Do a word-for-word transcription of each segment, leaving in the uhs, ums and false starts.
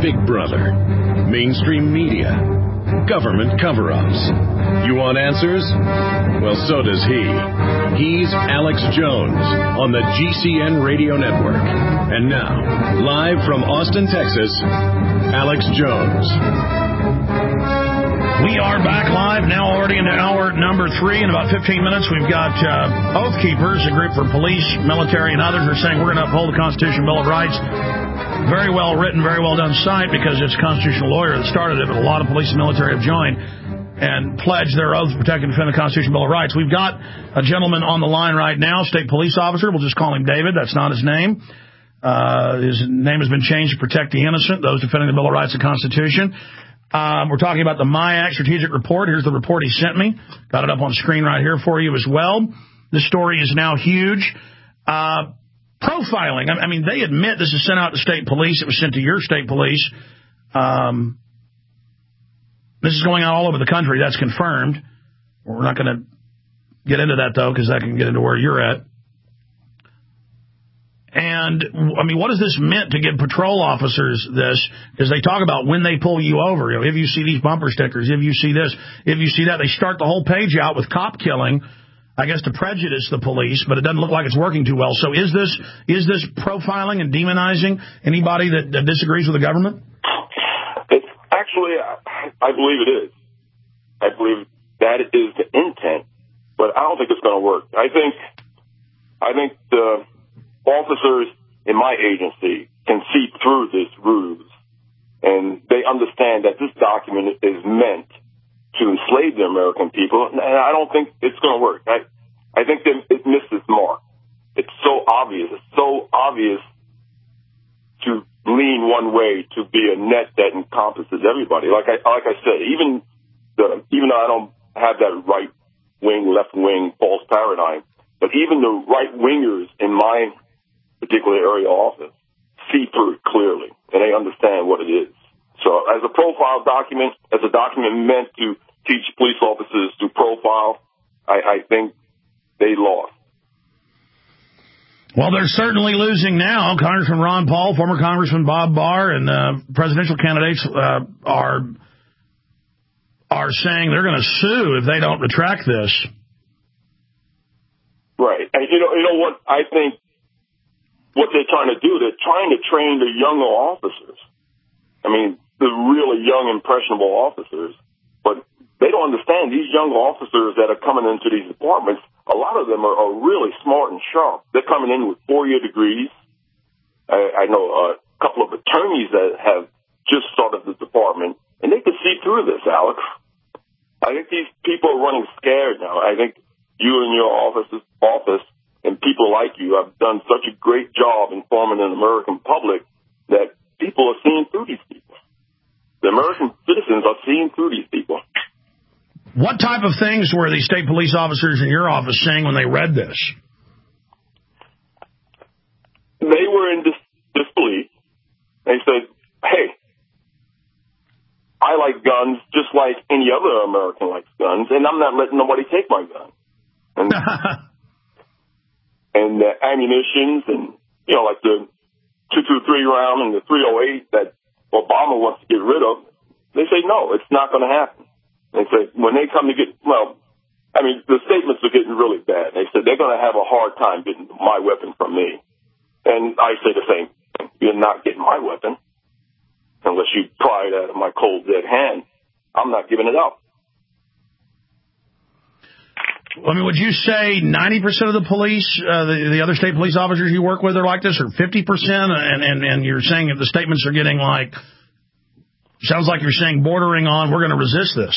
Big Brother, mainstream media, government cover-ups. You want answers? Well, so does he. He's Alex Jones on the G C N Radio Network. And now, live from Austin, Texas, Alex Jones. We are back live now, already in hour number three. In about fifteen minutes, we've got uh, Oath Keepers, a group for police, military, and others are saying we're going to uphold the Constitution Bill of Rights. Very well written, very well done site, because it's a constitutional lawyer that started it, but a lot of police and military have joined and pledged their oath to protect and defend the Constitutional Bill of Rights. We've got a gentleman on the line right now, state police officer. We'll just call him David. That's not his name. Uh, his name has been changed to protect the innocent, those defending the Bill of Rights and the Constitution. Um, we're talking about the MIAC strategic report. Here's the report he sent me. Got it up on screen right here for you as well. This story is now huge. Uh, profiling. I mean, they admit this is sent out to state police. It was sent to your state police. Um, this is going out all over the country. That's confirmed. We're not going to get into that, though, because that can get into where you're at. And, I mean, what has this meant to give patrol officers this? Because they talk about when they pull you over. You know, if you see these bumper stickers, if you see this, if you see that, they start the whole page out with cop killing, I guess to prejudice the police, but it doesn't look like it's working too well. So is this is this profiling and demonizing anybody that, that disagrees with the government? It's actually, I, I believe it is. I believe that is the intent, but I don't think it's going to work. I think, I think the officers in my agency can see through this ruse, and they understand that this document is meant to enslave the American people, and I don't think it's going to work. I, I think that it missed its mark. It's so obvious. It's so obvious to lean one way to be a net that encompasses everybody. Like I, like I said, even the, even though I don't have that right wing, left wing false paradigm, but even the right wingers in my particular area office see through it clearly, and they understand what it is. So as a profile document, as a document meant to teach police officers to profile, I, I think they lost. Well, they're certainly losing now. Congressman Ron Paul, former Congressman Bob Barr, and uh, presidential candidates uh, are are saying they're going to sue if they don't retract this. Right. And you know, you know what I think. What they're trying to do, they're trying to train the younger officers. I mean, the really young, impressionable officers. But they don't understand these young officers that are coming into these departments, a lot of them are, are really smart and sharp. They're coming in with four-year degrees. I, I know a couple of attorneys that have just started the department, and they can see through this, Alex. I think these people are running scared now. I think you and your office, office and people like you have done such a great job informing an American public that people are seeing through these people. The American citizens are seeing through these people. What type of things were these state police officers in your office saying when they read this? They were in dis- disbelief. They said, hey, I like guns just like any other American likes guns, and I'm not letting nobody take my gun. And and the ammunitions and, you know, like the two twenty-three round and the three oh eight that Obama wants to get rid of, they say, no, it's not going to happen. They say, when they come to get, well, I mean, the statements are getting really bad. They said they're going to have a hard time getting my weapon from me. And I say the same thing. You're not getting my weapon unless you pry it out of my cold, dead hand. I'm not giving it up. I mean, would you say ninety percent of the police, uh, the, the other state police officers you work with are like this, or fifty percent? And, and, and you're saying that the statements are getting like, sounds like you're saying bordering on, we're going to resist this.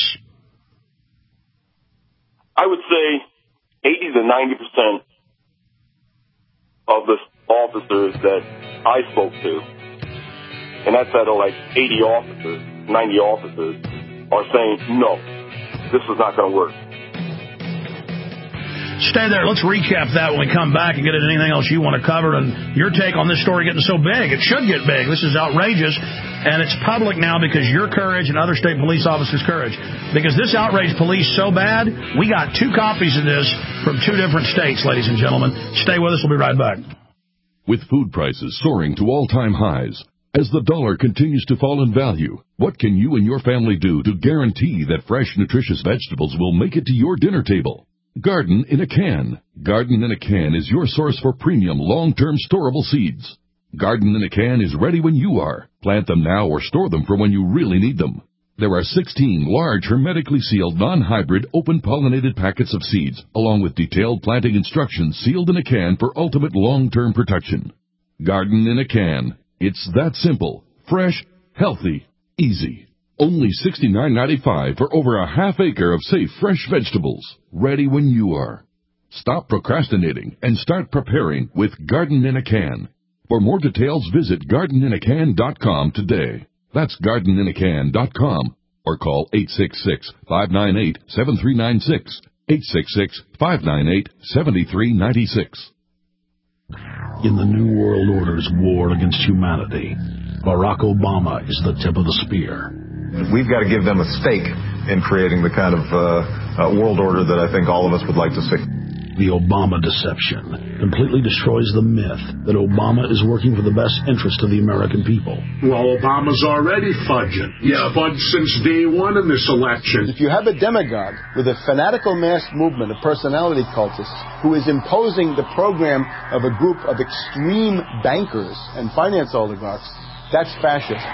I would say eighty to ninety percent of the officers that I spoke to, and that's out of like eighty officers, ninety officers, are saying, no, this is not going to work. Stay there. Let's recap that when we come back and get into anything else you want to cover and your take on this story getting so big. It should get big. This is outrageous, and it's public now because your courage and other state police officers' courage. Because this outraged police so bad, we got two copies of this from two different states, ladies and gentlemen. Stay with us. We'll be right back. With food prices soaring to all-time highs, As the dollar continues to fall in value, what can you and your family do to guarantee that fresh, nutritious vegetables will make it to your dinner table? Garden in a Can. Garden in a Can is your source for premium, long-term storable seeds. Garden in a Can is ready when you are. Plant them now or store them for when you really need them. There are sixteen large, hermetically sealed, non-hybrid, open-pollinated packets of seeds, along with detailed planting instructions sealed in a can for ultimate long-term protection. Garden in a Can. It's that simple, fresh, healthy, easy. Only sixty-nine ninety-five for over a half acre of safe, fresh vegetables, ready when you are. Stop procrastinating and start preparing with Garden in a Can. For more details, visit garden in a can dot com today. That's garden in a can dot com or call eight six six, five nine eight, seven three nine six, eight six six, five nine eight, seven three nine six. In the New World Order's war against humanity, Barack Obama is the tip of the spear. We've got to give them a stake in creating the kind of uh, uh, world order that I think all of us would like to see. The Obama deception completely destroys the myth that Obama is working for the best interest of the American people. Well, Obama's already fudging. He's yeah. fudged since day one in this election. If you have a demagogue with a fanatical mass movement of personality cultists who is imposing the program of a group of extreme bankers and finance oligarchs, that's fascism.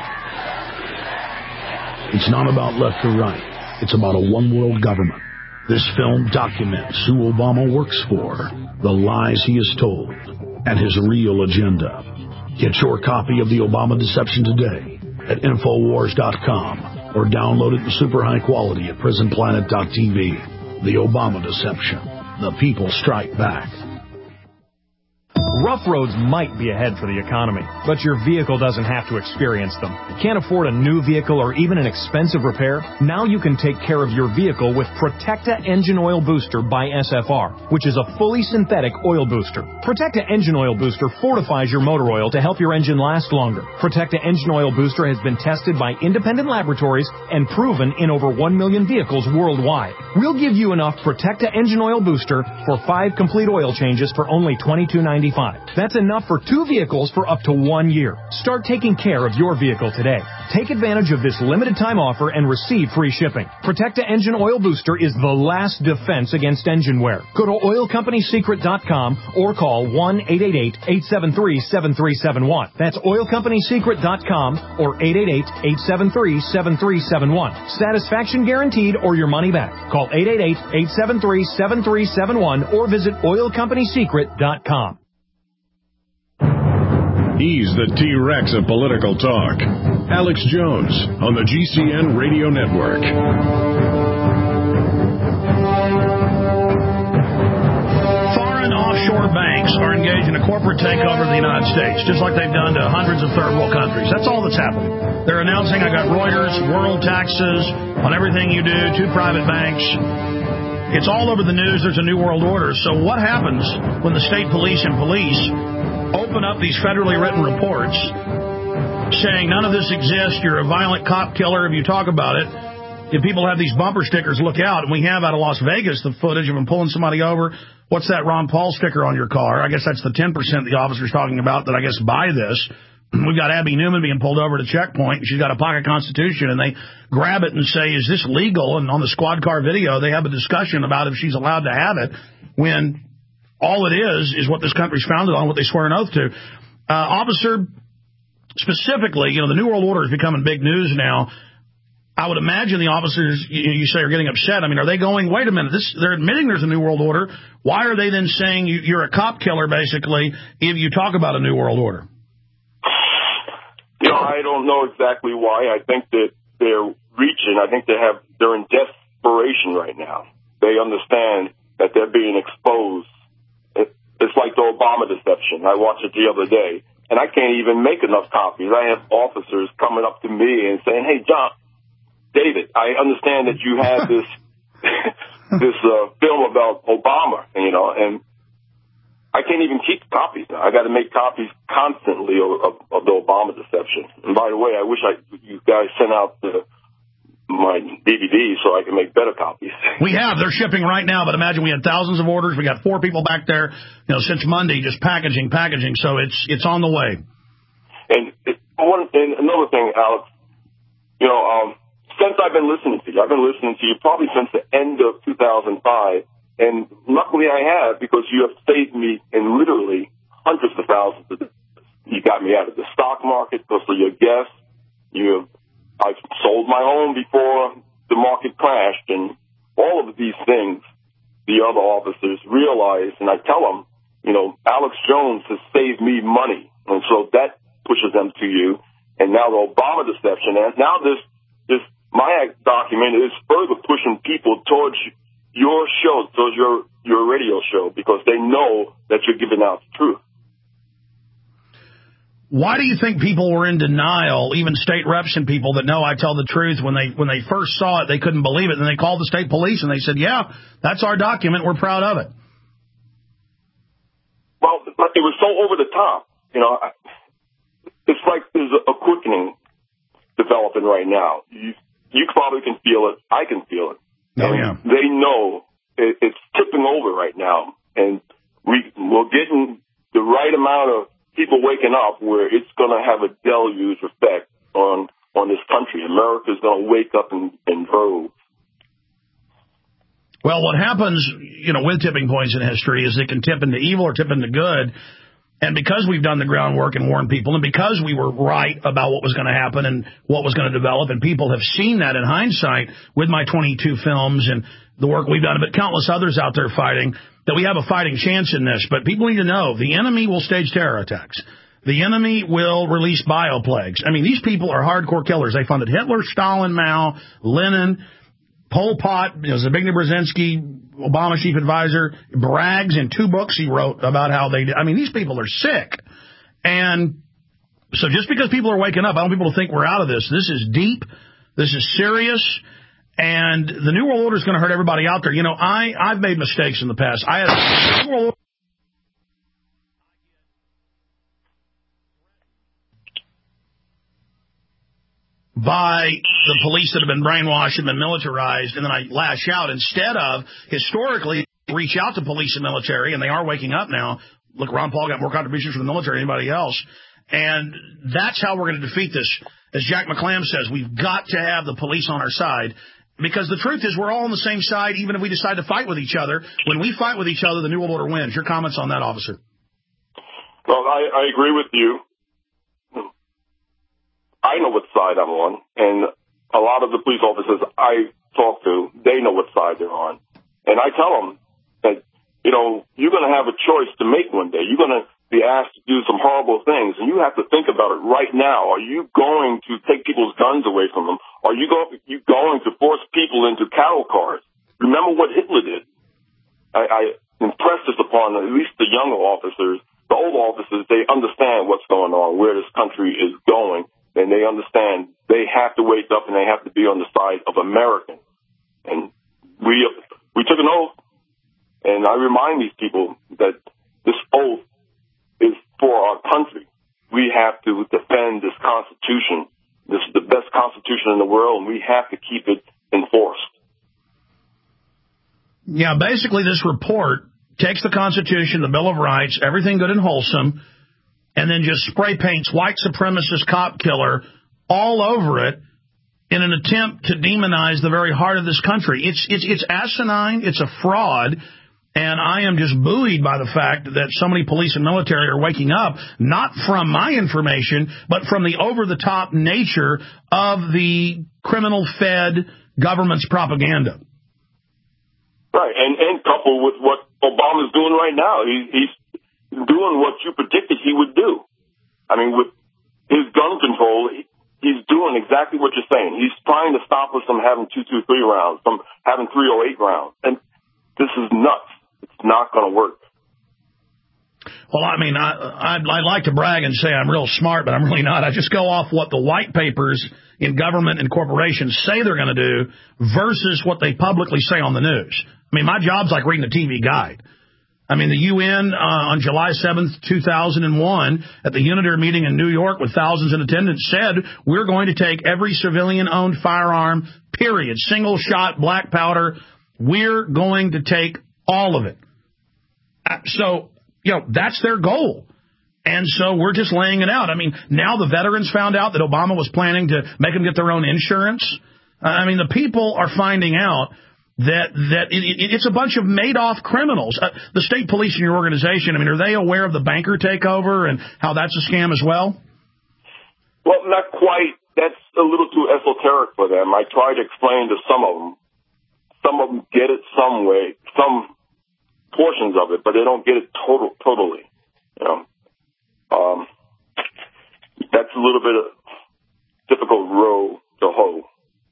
It's not about left or right. It's about a one-world government. This film documents who Obama works for, the lies he has told, and his real agenda. Get your copy of The Obama Deception today at Infowars dot com or download it in super high quality at Prison Planet dot T V. The Obama Deception. The people strike back. Rough roads might be ahead for the economy, but your vehicle doesn't have to experience them. Can't afford a new vehicle or even an expensive repair? Now you can take care of your vehicle with Protecta Engine Oil Booster by S F R, which is a fully synthetic oil booster. Protecta Engine Oil Booster fortifies your motor oil to help your engine last longer. Protecta Engine Oil Booster has been tested by independent laboratories and proven in over one million vehicles worldwide. We'll give you enough Protecta Engine Oil Booster for five complete oil changes for only twenty-two ninety-five. That's enough for two vehicles for up to one year. Start taking care of your vehicle today. Take advantage of this limited time offer and receive free shipping. Protecta Engine Oil Booster is the last defense against engine wear. Go to oil company secret dot com or call one eight eight eight, eight seven three, seven three seven one. That's oil company secret dot com or eight eight eight, eight seven three, seven three seven one. Satisfaction guaranteed or your money back. Call eight eight eight, eight seven three, seven three seven one or visit oil company secret dot com. He's the T-Rex of political talk. Alex Jones on the G C N Radio Network. Foreign offshore banks are engaged in a corporate takeover of the United States, just like they've done to hundreds of third world countries. That's all that's happening. They're announcing, I got Reuters, world taxes on everything you do, two private banks. It's all over the news. There's a new world order. So what happens when the state police and police open up these federally written reports saying none of this exists, you're a violent cop killer if you talk about it? If people have these bumper stickers, look out. And we have out of Las Vegas the footage of them pulling somebody over. What's that Ron Paul sticker on your car? I guess that's the ten percent the officer's talking about that I guess buy this. We've got Abby Newman being pulled over to checkpoint. She's got a pocket Constitution, and they grab it and say, is this legal? And on the squad car video, they have a discussion about if she's allowed to have it when all it is is what this country's founded on, what they swear an oath to. Uh, officer, specifically, you know, the New World Order is becoming big news now. I would imagine the officers, you, you say, are getting upset. I mean, are they going, wait a minute, this, they're admitting there's a New World Order. Why are they then saying you, you're a cop killer, basically, if you talk about a New World Order? You know, I don't know exactly why. I think that they're reaching, I think they have, they're in desperation right now. They understand that they're being exposed. It's like the Obama deception. I watched it the other day, and I can't even make enough copies. I have officers coming up to me and saying, hey, John, David, I understand that you had this this uh, film about Obama, you know, and I can't even keep copies now. I got to make copies constantly of, of, of the Obama deception. And by the way, I wish I you guys sent out the my D V D so I can make better copies. We have. They're shipping right now, but imagine we had thousands of orders. We got four people back there, you know, since Monday, just packaging, packaging. So it's it's on the way. And it, one and another thing, Alex, you know, um, since I've been listening to you, I've been listening to you probably since the end of two thousand five, and luckily I have, because you have saved me in literally hundreds of thousands of dollars. You got me out of the stock market because of your guests. You, I've sold my home before the market crashed, and all of these things the other officers realize, and I tell them, you know, Alex Jones has saved me money, and so that pushes them to you. And now the Obama deception, and now this this my document is further pushing people towards your show, towards your your radio show, because they know that you're giving out the truth. Why do you think people were in denial, even state reps and people that know I tell the truth, when they when they first saw it, they couldn't believe it, and they called the state police and they said, yeah, that's our document, we're proud of it? Well, it was so over the top. You know, it's like there's a quickening developing right now. You, you probably can feel it. I can feel it. Oh, yeah. They know it, it's tipping over right now, and we, we're getting the right amount of people waking up where it's going to have a deluge effect on on this country. America's going to wake up in, in droves. Well, what happens, you know, with tipping points in history is it can tip into evil or tip into good. And because we've done the groundwork and warned people, and because we were right about what was going to happen and what was going to develop, and people have seen that in hindsight with my twenty-two films and the work we've done, but countless others out there fighting, that we have a fighting chance in this. But people need to know the enemy will stage terror attacks. The enemy will release bioplagues. I mean, these people are hardcore killers. They funded Hitler, Stalin, Mao, Lenin, Pol Pot, you know, Zbigniew Brzezinski, Obama chief advisor, brags in two books he wrote about how they did. I mean, these people are sick. And so just because people are waking up, I want people to think we're out of this. This is deep. This is serious. And the New World Order is going to hurt everybody out there. You know, I, I've made mistakes in the past. I had New World Order. By the police that have been brainwashed and been militarized, and then I lash out instead of historically reach out to police and military, and they are waking up now. Look, Ron Paul got more contributions from the military than anybody else, and that's how we're going to defeat this. As Jack McClam says, we've got to have the police on our side, because the truth is we're all on the same side, even if we decide to fight with each other. When we fight with each other, the New World Order wins. Your comments on that, officer? Well, I, I agree with you. I know what side I'm on, and a lot of the police officers I talk to, they know what side they're on. And I tell them that, you know, you're going to have a choice to make one day. You're going to be asked to do some horrible things, and you have to think about it right now. Are you going to take people's guns away from them? Are you, go, you going to force people into cattle cars? Remember what Hitler did. I, I impress this upon at least the younger officers. The old officers, they understand what's going on, where this country is going. And they understand they have to wake up and they have to be on the side of Americans. And we we took an oath, and I remind these people that this oath is for our country. We have to defend this Constitution. This is the best Constitution in the world, and we have to keep it enforced. Yeah, basically this report takes the Constitution, the Bill of Rights, everything good and wholesome, and then just spray paints white supremacist cop killer all over it in an attempt to demonize the very heart of this country. It's it's it's asinine. It's a fraud. And I am just buoyed by the fact that so many police and military are waking up, not from my information, but from the over-the-top nature of the criminal-fed government's propaganda. Right, and, and coupled with what Obama's doing right now. He, he's doing what you predicted he would do. I mean, with his gun control, he's doing exactly what you're saying. He's trying to stop us from having two two three rounds, from having three oh eight rounds. And this is nuts. It's not going to work. Well, I mean, I, I'd, I'd like to brag and say I'm real smart, but I'm really not. I just go off what the white papers in government and corporations say they're going to do versus what they publicly say on the news. I mean, my job's like reading the T V guide. I mean, the U N uh, on July seventh, two thousand one, at the UNITER meeting in New York with thousands in attendance, said we're going to take every civilian-owned firearm, period, single shot, black powder. We're going to take all of it. Uh, so, you know, that's their goal. And so we're just laying it out. I mean, now the veterans found out that Obama was planning to make them get their own insurance. I mean, the people are finding out that that it, it, it's a bunch of Madoff criminals. Uh, the state police in your organization, I mean, are they aware of the banker takeover and how that's a scam as well? Well, not quite. That's a little too esoteric for them. I try to explain to some of them. Some of them get it some way, some portions of it, but they don't get it total, totally. You know, um, that's a little bit of difficult row to hoe.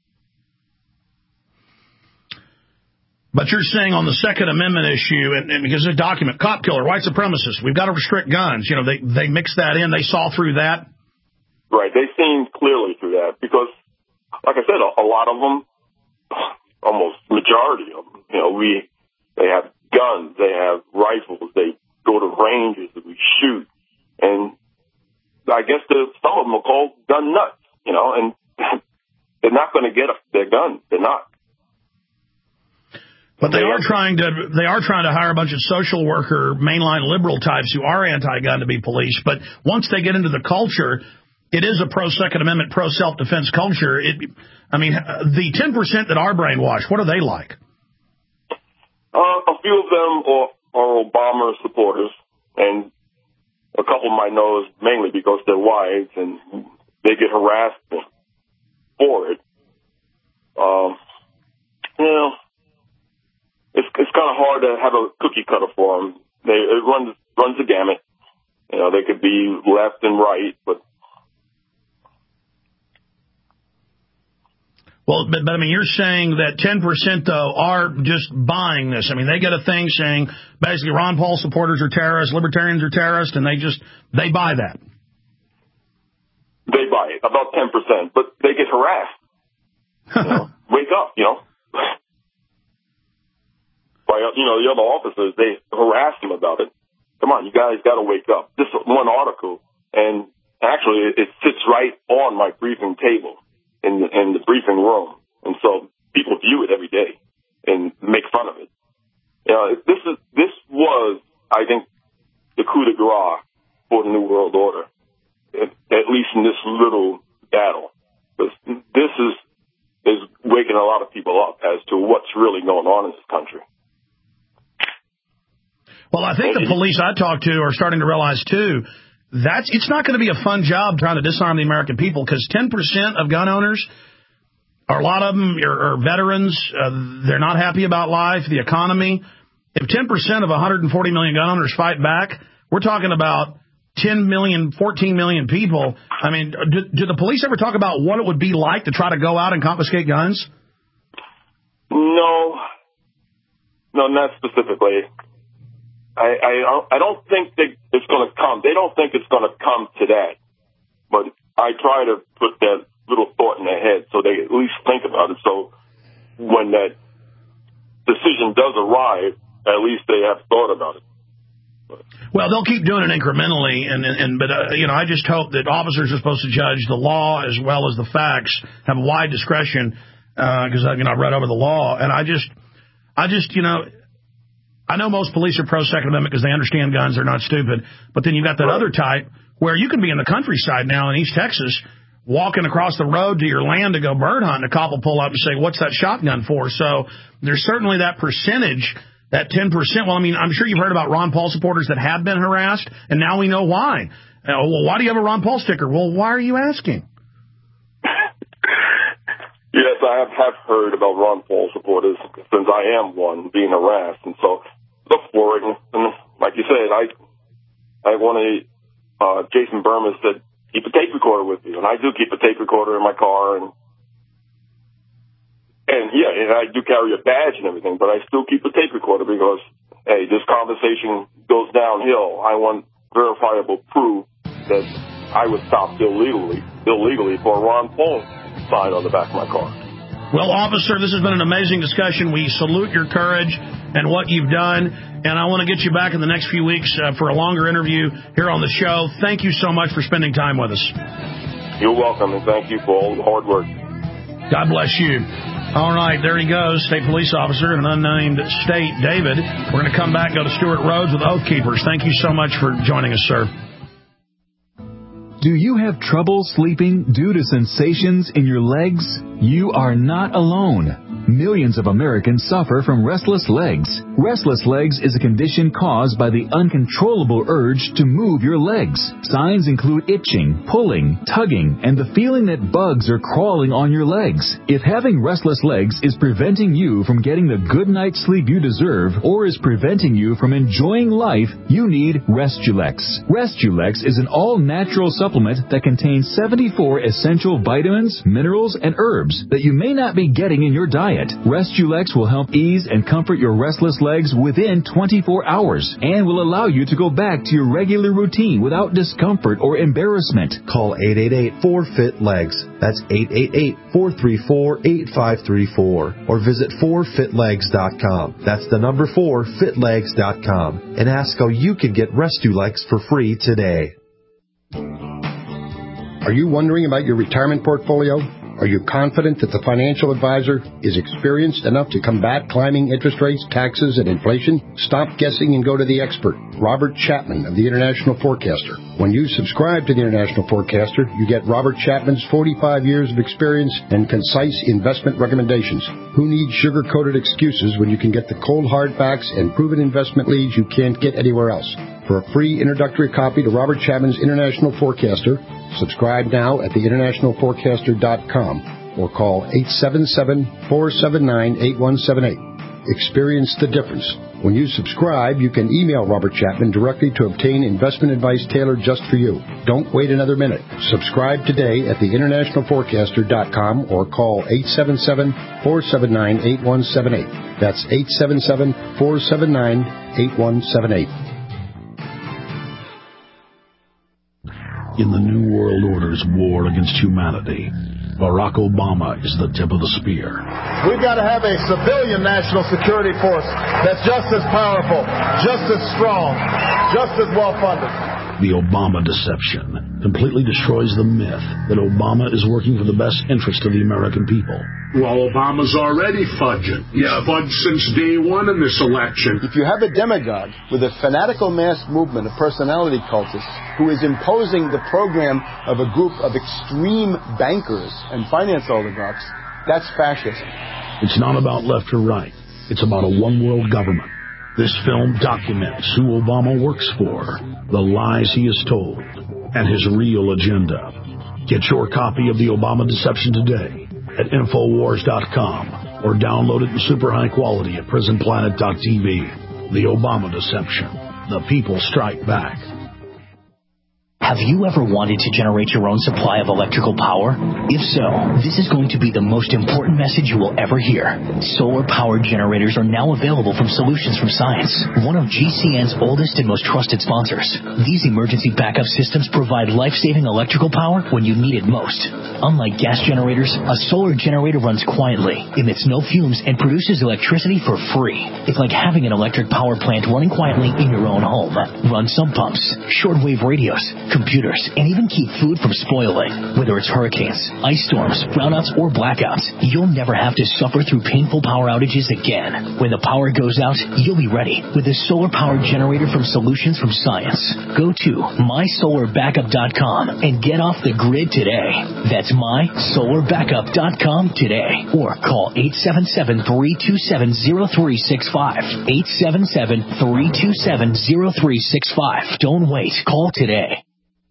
But you're saying on the Second Amendment issue, and, and because of the document, cop killer, white supremacist, we've got to restrict guns. You know, they they mix that in. They saw through that. Right. They seen clearly through that because, like I said, a, a lot of them, almost majority of them, you know, we they have guns, they have rifles, they go to ranges, we shoot, and I guess there's some of them are called gun nuts, you know, and they're not going to get a, their gun. They're not. But they are trying to they are trying to hire a bunch of social worker, mainline liberal types who are anti-gun to be police. But once they get into the culture, it is a pro-Second Amendment, pro-self-defense culture. It, I mean, the ten percent that are brainwashed, what are they like? Uh, a few of them are, are Obama supporters, and a couple might know is mainly because they're wives, and they get harassed for it. Um, you know, it's it's kind of hard to have a cookie cutter for them. They, it runs runs the gamut. You know, they could be left and right, but Well, but, but I mean, you're saying that ten percent, though, are just buying this. I mean, they get a thing saying basically Ron Paul supporters are terrorists, libertarians are terrorists, and they just, they buy that. They buy it, about ten percent, but they get harassed. You know, wake up, you know. By, you know, the other officers, they harass them about it. Come on, you guys got to wake up. This one article, and actually it sits right on my briefing table in the, in the briefing room. And so people view it every day and make fun of it. You know, this is, this was, I think, the coup de grace for the New World Order, at, at least in this little battle. Because this is, is waking a lot of people up as to what's really going on in this country. Well, I think the police I talk to are starting to realize, too, that's it's not going to be a fun job trying to disarm the American people because ten percent of gun owners, or a lot of them are, are veterans. Uh, they're not happy about life, the economy. If ten percent of one hundred forty million gun owners fight back, we're talking about ten million, fourteen million people. I mean, do, do the police ever talk about what it would be like to try to go out and confiscate guns? No. No, not specifically. I, I, I don't think that it's going to come. They don't think it's going to come to that. But I try to put that little thought in their head so they at least think about it. So when that decision does arrive, at least they have thought about it. Well, they'll keep doing it incrementally, and, and, and but uh, you know, I just hope that officers are supposed to judge the law as well as the facts, have wide discretion, because uh, you know I read over the law, and I just, I just, you know. I know most police are pro-Second Amendment because they understand guns. They're not stupid. But then you've got that right. other type where you can be in the countryside now in East Texas walking across the road to your land to go bird hunting. A cop will pull up and say, what's that shotgun for? So there's certainly that percentage, that ten percent. Well, I mean, I'm sure you've heard about Ron Paul supporters that have been harassed, and now we know why. Uh, well, why do you have a Ron Paul sticker? Well, why are you asking? Yes, I have, have heard about Ron Paul supporters since I am one being harassed. And so look for it. And like you said, I I want to, uh, Jason Berman said, keep a tape recorder with you. And I do keep a tape recorder in my car. And, and yeah, and I do carry a badge and everything, but I still keep a tape recorder because, hey, this conversation goes downhill. I want verifiable proof that I was stopped illegally, illegally for a Ron Paul sign on the back of my car. Well, officer, this has been an amazing discussion. We salute your courage and what you've done, and I want to get you back in the next few weeks uh, for a longer interview here on the show. Thank you so much for spending time with us. You're welcome, and thank you for all the hard work. God bless you. All right, there he goes, state police officer in an unnamed state, David. We're going to come back, go to Stuart Rhodes with Oath Keepers. Thank you so much for joining us, sir. Do you have trouble sleeping due to sensations in your legs? You are not alone. Millions of Americans suffer from restless legs. Restless legs is a condition caused by the uncontrollable urge to move your legs. Signs include itching, pulling, tugging, and the feeling that bugs are crawling on your legs. If having restless legs is preventing you from getting the good night's sleep you deserve or is preventing you from enjoying life, you need Restulex. Restulex is an all-natural supplement that contains seventy-four essential vitamins, minerals, and herbs that you may not be getting in your diet. Restulex will help ease and comfort your restless legs within twenty-four hours and will allow you to go back to your regular routine without discomfort or embarrassment. Call eight eight eight, four, F I T, legs. That's eight eight eight, four three four, eight five three four. Or visit four fit legs dot com. That's the number four, fit legs dot com. And ask how you can get Restulex for free today. Are you wondering about your retirement portfolio? Are you confident that the financial advisor is experienced enough to combat climbing interest rates, taxes, and inflation? Stop guessing and go to the expert, Robert Chapman of the International Forecaster. When you subscribe to the International Forecaster, you get Robert Chapman's forty-five years of experience and concise investment recommendations. Who needs sugar-coated excuses when you can get the cold hard facts and proven investment leads you can't get anywhere else? For a free introductory copy to Robert Chapman's International Forecaster, subscribe now at the international forecaster dot com or call eight seven seven, four seven nine, eight one seven eight. Experience the difference. When you subscribe, you can email Robert Chapman directly to obtain investment advice tailored just for you. Don't wait another minute. Subscribe today at the international forecaster dot com or call eight seven seven, four seven nine, eight one seven eight. That's eight seven seven, four seven nine, eight one seven eight. In the New World Order's war against humanity, Barack Obama is the tip of the spear. We've got to have a civilian national security force that's just as powerful, just as strong, just as well-funded. The Obama deception completely destroys the myth that Obama is working for the best interest of the American people. Well, Obama's already fudging. Yeah, fudged since day one in this election. If you have a demagogue with a fanatical mass movement of personality cultists who is imposing the program of a group of extreme bankers and finance oligarchs, that's fascism. It's not about left or right. It's about a one-world government. This film documents who Obama works for, the lies he has told, and his real agenda. Get your copy of The Obama Deception today at infowars dot com or download it in super high quality at prison planet dot t v. The Obama Deception. The people strike back. Have you ever wanted to generate your own supply of electrical power? If so, this is going to be the most important message you will ever hear. Solar-powered generators are now available from Solutions from Science, one of G C N's oldest and most trusted sponsors. These emergency backup systems provide life-saving electrical power when you need it most. Unlike gas generators, a solar generator runs quietly, emits no fumes, and produces electricity for free. It's like having an electric power plant running quietly in your own home. Run sump pumps, shortwave radios, computers, and even keep food from spoiling. Whether it's hurricanes, ice storms, brownouts, or blackouts, you'll never have to suffer through painful power outages again. When the power goes out, you'll be ready with a solar-powered generator from Solutions from Science. Go to my solar backup dot com and get off the grid today. That's my solar backup dot com today. Or call eight seven seven, three two seven, zero three six five. eight seven seven, three two seven, zero three six five. Don't wait. Call today.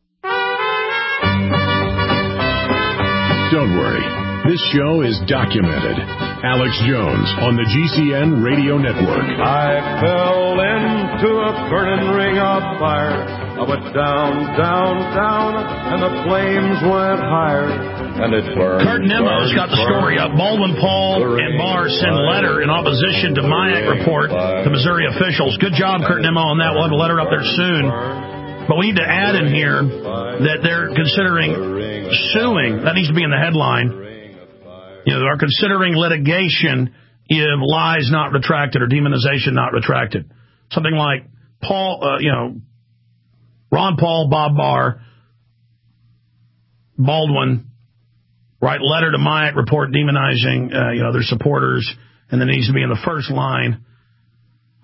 Don't worry. This show is documented. Alex Jones on the G C N Radio Network. I fell into a burning ring of fire. I went down, down, down, and the flames went higher. And it burned. Kurt Nemo's got the story up. Baldwin Paul and Barr send letter in opposition to MIAC report to Missouri officials. Good job, Kurt Nemo, on that. We'll have a letter up there soon. But we need to add in here that they're considering suing. That needs to be in the headline. You know, they're considering litigation if lies not retracted or demonization not retracted. Something like Paul, uh, you know, Ron Paul, Bob Barr, Baldwin write letter to MIAC report demonizing, uh, you know, their supporters, and then it needs to be in the first line.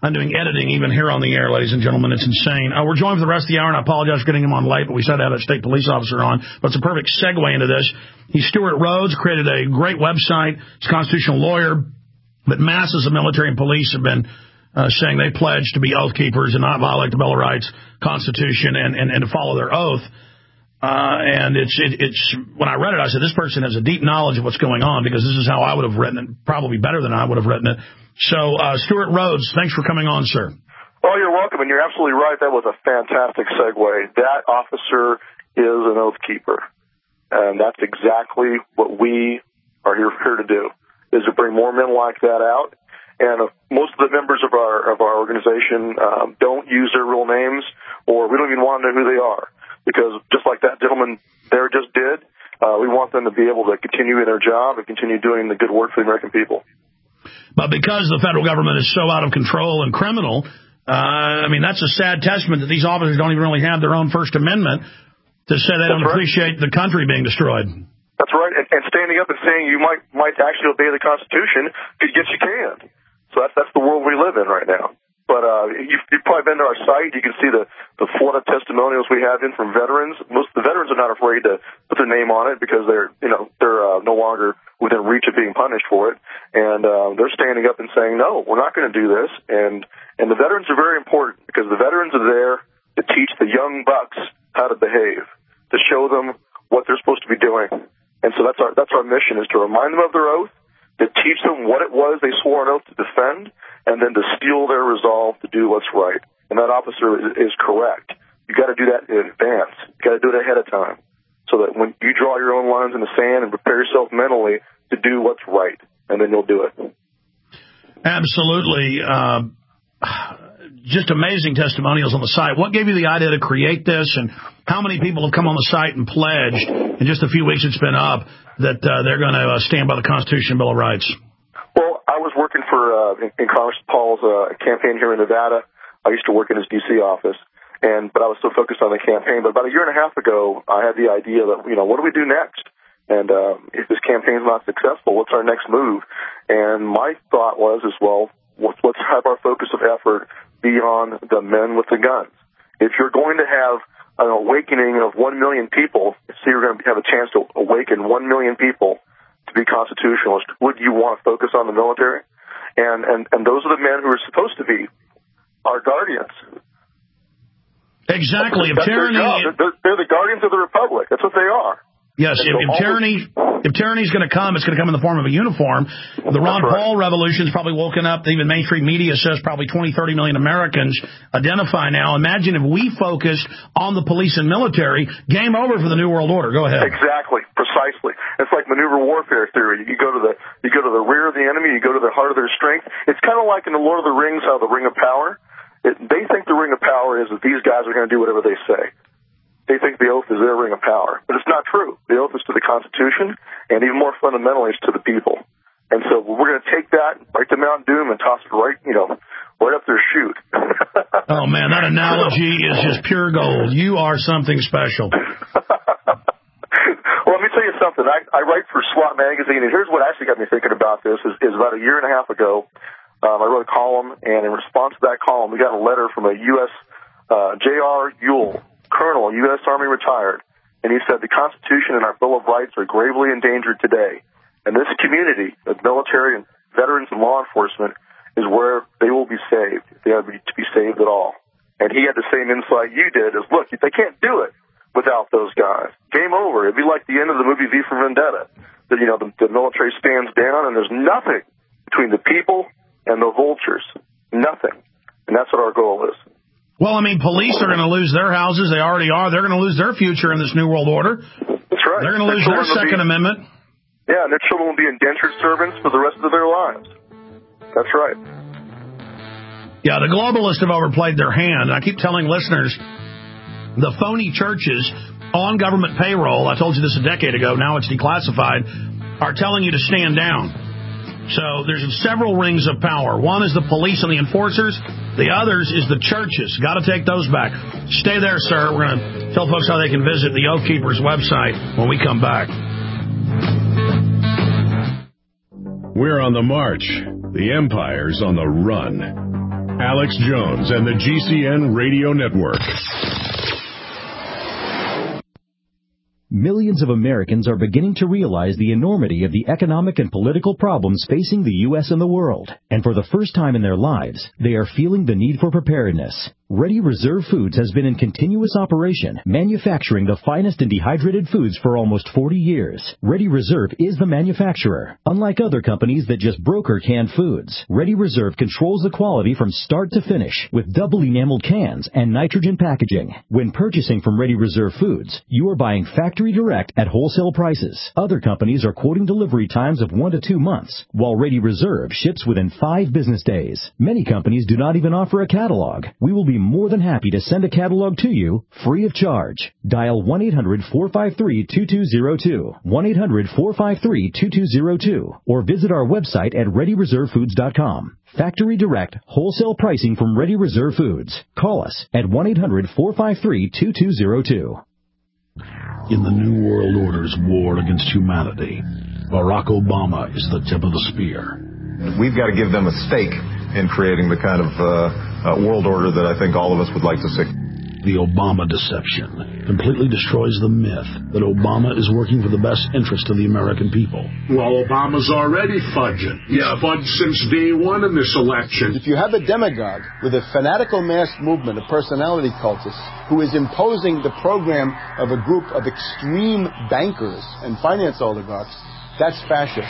I'm doing editing even here on the air, ladies and gentlemen. It's insane. Uh, we're joined for the rest of the hour, and I apologize for getting him on late, but we said I had a state police officer on. But it's a perfect segue into this. He's Stuart Rhodes, created a great website. He's a constitutional lawyer, but masses of military and police have been uh, saying they pledge to be oath keepers and not violate the Bill of Rights, Constitution, and, and, and to follow their oath. Uh, and it's, it, it's, when I read it, I said, this person has a deep knowledge of what's going on, because this is how I would have written it, probably better than I would have written it. So, uh, Stuart Rhodes, thanks for coming on, sir. Well, you're welcome, and you're absolutely right. That was a fantastic segue. That officer is an oath keeper, and that's exactly what we are here, here to do, is to bring more men like that out. And uh, most of the members of our of our organization um, don't use their real names, or we don't even want to know who they are, because just like that gentleman there just did, uh, we want them to be able to continue in their job and continue doing the good work for the American people. But because the federal government is so out of control and criminal, uh, I mean, that's a sad testament that these officers don't even really have their own First Amendment to say they don't That's right. appreciate the country being destroyed. That's right, and, and standing up and saying you might might actually obey the Constitution, yes, you can. So that's that's the world we live in right now. But uh, you've, you've probably been to our site. You can see the, the flood of testimonials we have in from veterans. Most of the veterans are not afraid to put their name on it because they're, you know, they're uh, no longer within reach of being punished for it. And uh, they're standing up and saying, no, we're not going to do this. And, and the veterans are very important, because the veterans are there to teach the young bucks how to behave, to show them what they're supposed to be doing. And so that's our, that's our mission, is to remind them of their oath, to teach them what it was they swore an oath to defend, and then to steel their resolve to do what's right. And that officer is, is correct. You got to do that in advance. You got to do it ahead of time, so that when you draw your own lines in the sand and prepare yourself mentally to do what's right, and then you'll do it. Absolutely. Uh, just amazing testimonials on the site. What gave you the idea to create this, and how many people have come on the site and pledged in just a few weeks it's been up that uh, they're going to uh, stand by the Constitution and Bill of Rights? Well, I was working for uh, in, in Congressman Paul's uh, campaign here in Nevada. I used to work in his D C office, and but I was still focused on the campaign. But about a year and a half ago, I had the idea that, you know, what do we do next? And uh, if this campaign's not successful, what's our next move? And my thought was, as well, let's have our focus of effort be on the men with the guns. If you're going to have an awakening of one million people, so you're going to have a chance to awaken one million people to be constitutionalists, would you want to focus on the military? And, and, and those are the men who are supposed to be our guardians. Exactly. That's, if that's tyranny, they're, they're the guardians of the republic. That's what they are. Yes, if, if tyranny, if tyranny is going to come, it's going to come in the form of a uniform. The Ron right. Paul revolution has probably woken up. Even mainstream media says probably twenty, thirty million Americans identify now. Imagine if we focused on the police and military. Game over for the New World Order. Go ahead. Exactly, precisely. It's like maneuver warfare theory. You go to the you go to the rear of the enemy. You go to the heart of their strength. It's kind of like in the Lord of the Rings, how the Ring of Power. It, they think the Ring of Power is that these guys are going to do whatever they say. They think the oath is their ring of power. But it's not true. The oath is to the Constitution, and even more fundamentally, it's to the people. And so we're going to take that right to Mount Doom and toss it right, you know, right up their chute. Oh, man, that analogy is just pure gold. You are something special. Well, let me tell you something. I, I write for SWAT Magazine, and here's what actually got me thinking about this. Is, is about a year and a half ago, um, I wrote a column, and in response to that column, we got a letter from a U S uh, J R Ewell, Colonel, U S Army retired, and he said the Constitution and our Bill of Rights are gravely endangered today, and this community of military and veterans and law enforcement is where they will be saved, if they are to be saved at all. And he had the same insight you did, is, look, they can't do it without those guys. Game over. It'd be like the end of the movie V for Vendetta. That, you know, the, the military stands down, and there's nothing between the people and the vultures. Nothing. And that's what our goal is. Well, I mean, police are going to lose their houses. They already are. They're going to lose their future in this New World Order. That's right. They're going to lose their Second be, Amendment. Yeah, and their children will be indentured servants for the rest of their lives. That's right. Yeah, the globalists have overplayed their hand. I keep telling listeners, the phony churches on government payroll, I told you this a decade ago, now it's declassified, are telling you to stand down. So there's several rings of power. One is the police and the enforcers. The others is the churches. Got to take those back. Stay there, sir. We're going to tell folks how they can visit the Oath Keepers website when we come back. We're on the march. The empire's on the run. Alex Jones and the G C N Radio Network. Millions of Americans are beginning to realize the enormity of the economic and political problems facing the U S and the world. And for the first time in their lives, they are feeling the need for preparedness. Ready Reserve Foods has been in continuous operation, manufacturing the finest in dehydrated foods for almost forty years. Ready Reserve is the manufacturer. Unlike other companies that just broker canned foods, Ready Reserve controls the quality from start to finish with double enameled cans and nitrogen packaging. When purchasing from Ready Reserve Foods, you are buying factory direct at wholesale prices. Other companies are quoting delivery times of one to two months, while Ready Reserve ships within five business days. Many companies do not even offer a catalog. We will be more than happy to send a catalog to you free of charge. Dial one eight hundred, four five three, two two zero two, one eight hundred, four five three, two two zero two, or visit our website at ready reserve foods dot com. Factory direct, wholesale pricing from Ready Reserve Foods. Call us at one eight hundred, four five three, two two zero two. In the New World Order's war against humanity, Barack Obama is the tip of the spear. We've got to give them a stake in creating the kind of uh, uh, world order that I think all of us would like to see. The Obama deception completely destroys the myth that Obama is working for the best interest of the American people. Well, Obama's already fudging. Yeah, fudged since day one in this election. If you have a demagogue with a fanatical mass movement of personality cultists who is imposing the program of a group of extreme bankers and finance oligarchs, that's fascism.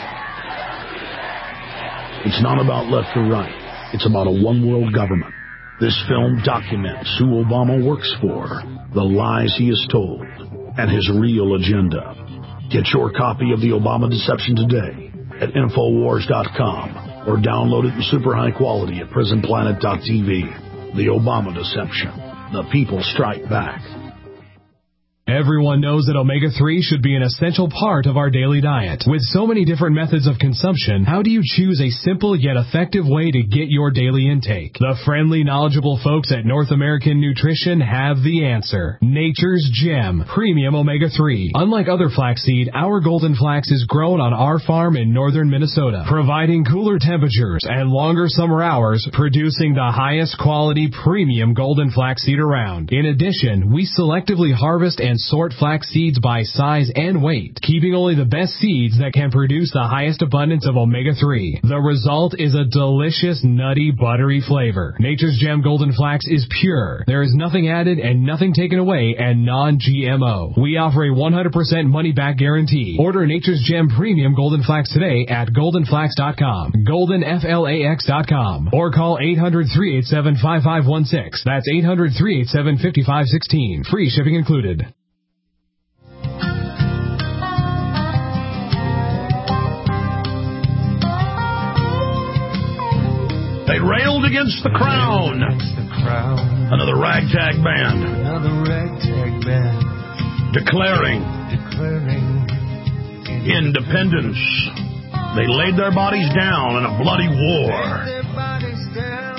It's not about left or right. It's about a one-world government. This film documents who Obama works for, the lies he has told, and his real agenda. Get your copy of The Obama Deception today at Infowars dot com or download it in super high quality at Prison Planet dot T V. The Obama Deception. The people strike back. Everyone knows that omega three should be an essential part of our daily diet. With so many different methods of consumption, how do you choose a simple yet effective way to get your daily intake? The friendly, knowledgeable folks at North American Nutrition have the answer. Nature's Gem Premium Omega three. Unlike other flaxseed, our golden flax is grown on our farm in northern Minnesota, providing cooler temperatures and longer summer hours, producing the highest quality premium golden flaxseed around. In addition, we selectively harvest and sort flax seeds by size and weight, keeping only the best seeds that can produce the highest abundance of omega three. The result is a delicious, nutty, buttery flavor. Nature's Gem Golden Flax is pure. There is nothing added and nothing taken away, and non G M O. We offer a one hundred percent money-back guarantee. Order Nature's Gem Premium Golden Flax today at golden flax dot com, golden flax dot com, or call eight hundred, three eight seven, five five one six. That's eight hundred, three eight seven, five five one six. Free shipping included. They railed against the crown. Another ragtag band. Another ragtag band. Declaring, Declaring independence. They laid their bodies down in a bloody war. Their bodies down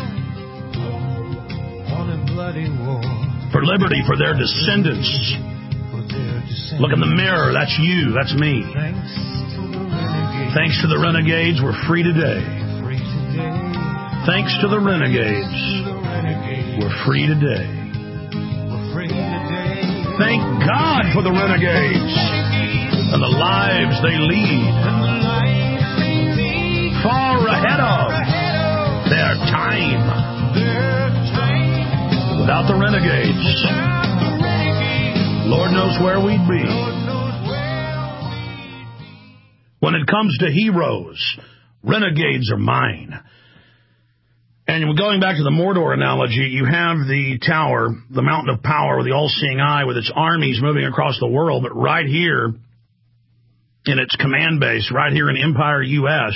on a bloody war. For liberty, for their descendants. For their descendants. Look in the mirror. That's you. That's me. Thanks to the renegades. Thanks to the renegades, we're free today. Free today. Thanks to the renegades, we're free today. We're free today. Thank God for the renegades and the lives they lead, far ahead of their time. Without the renegades, Lord knows where we'd be. When it comes to heroes, renegades are mine. And going back to the Mordor analogy, you have the tower, the mountain of power, with the all-seeing eye, with its armies moving across the world. But right here, in its command base, right here in Empire U S,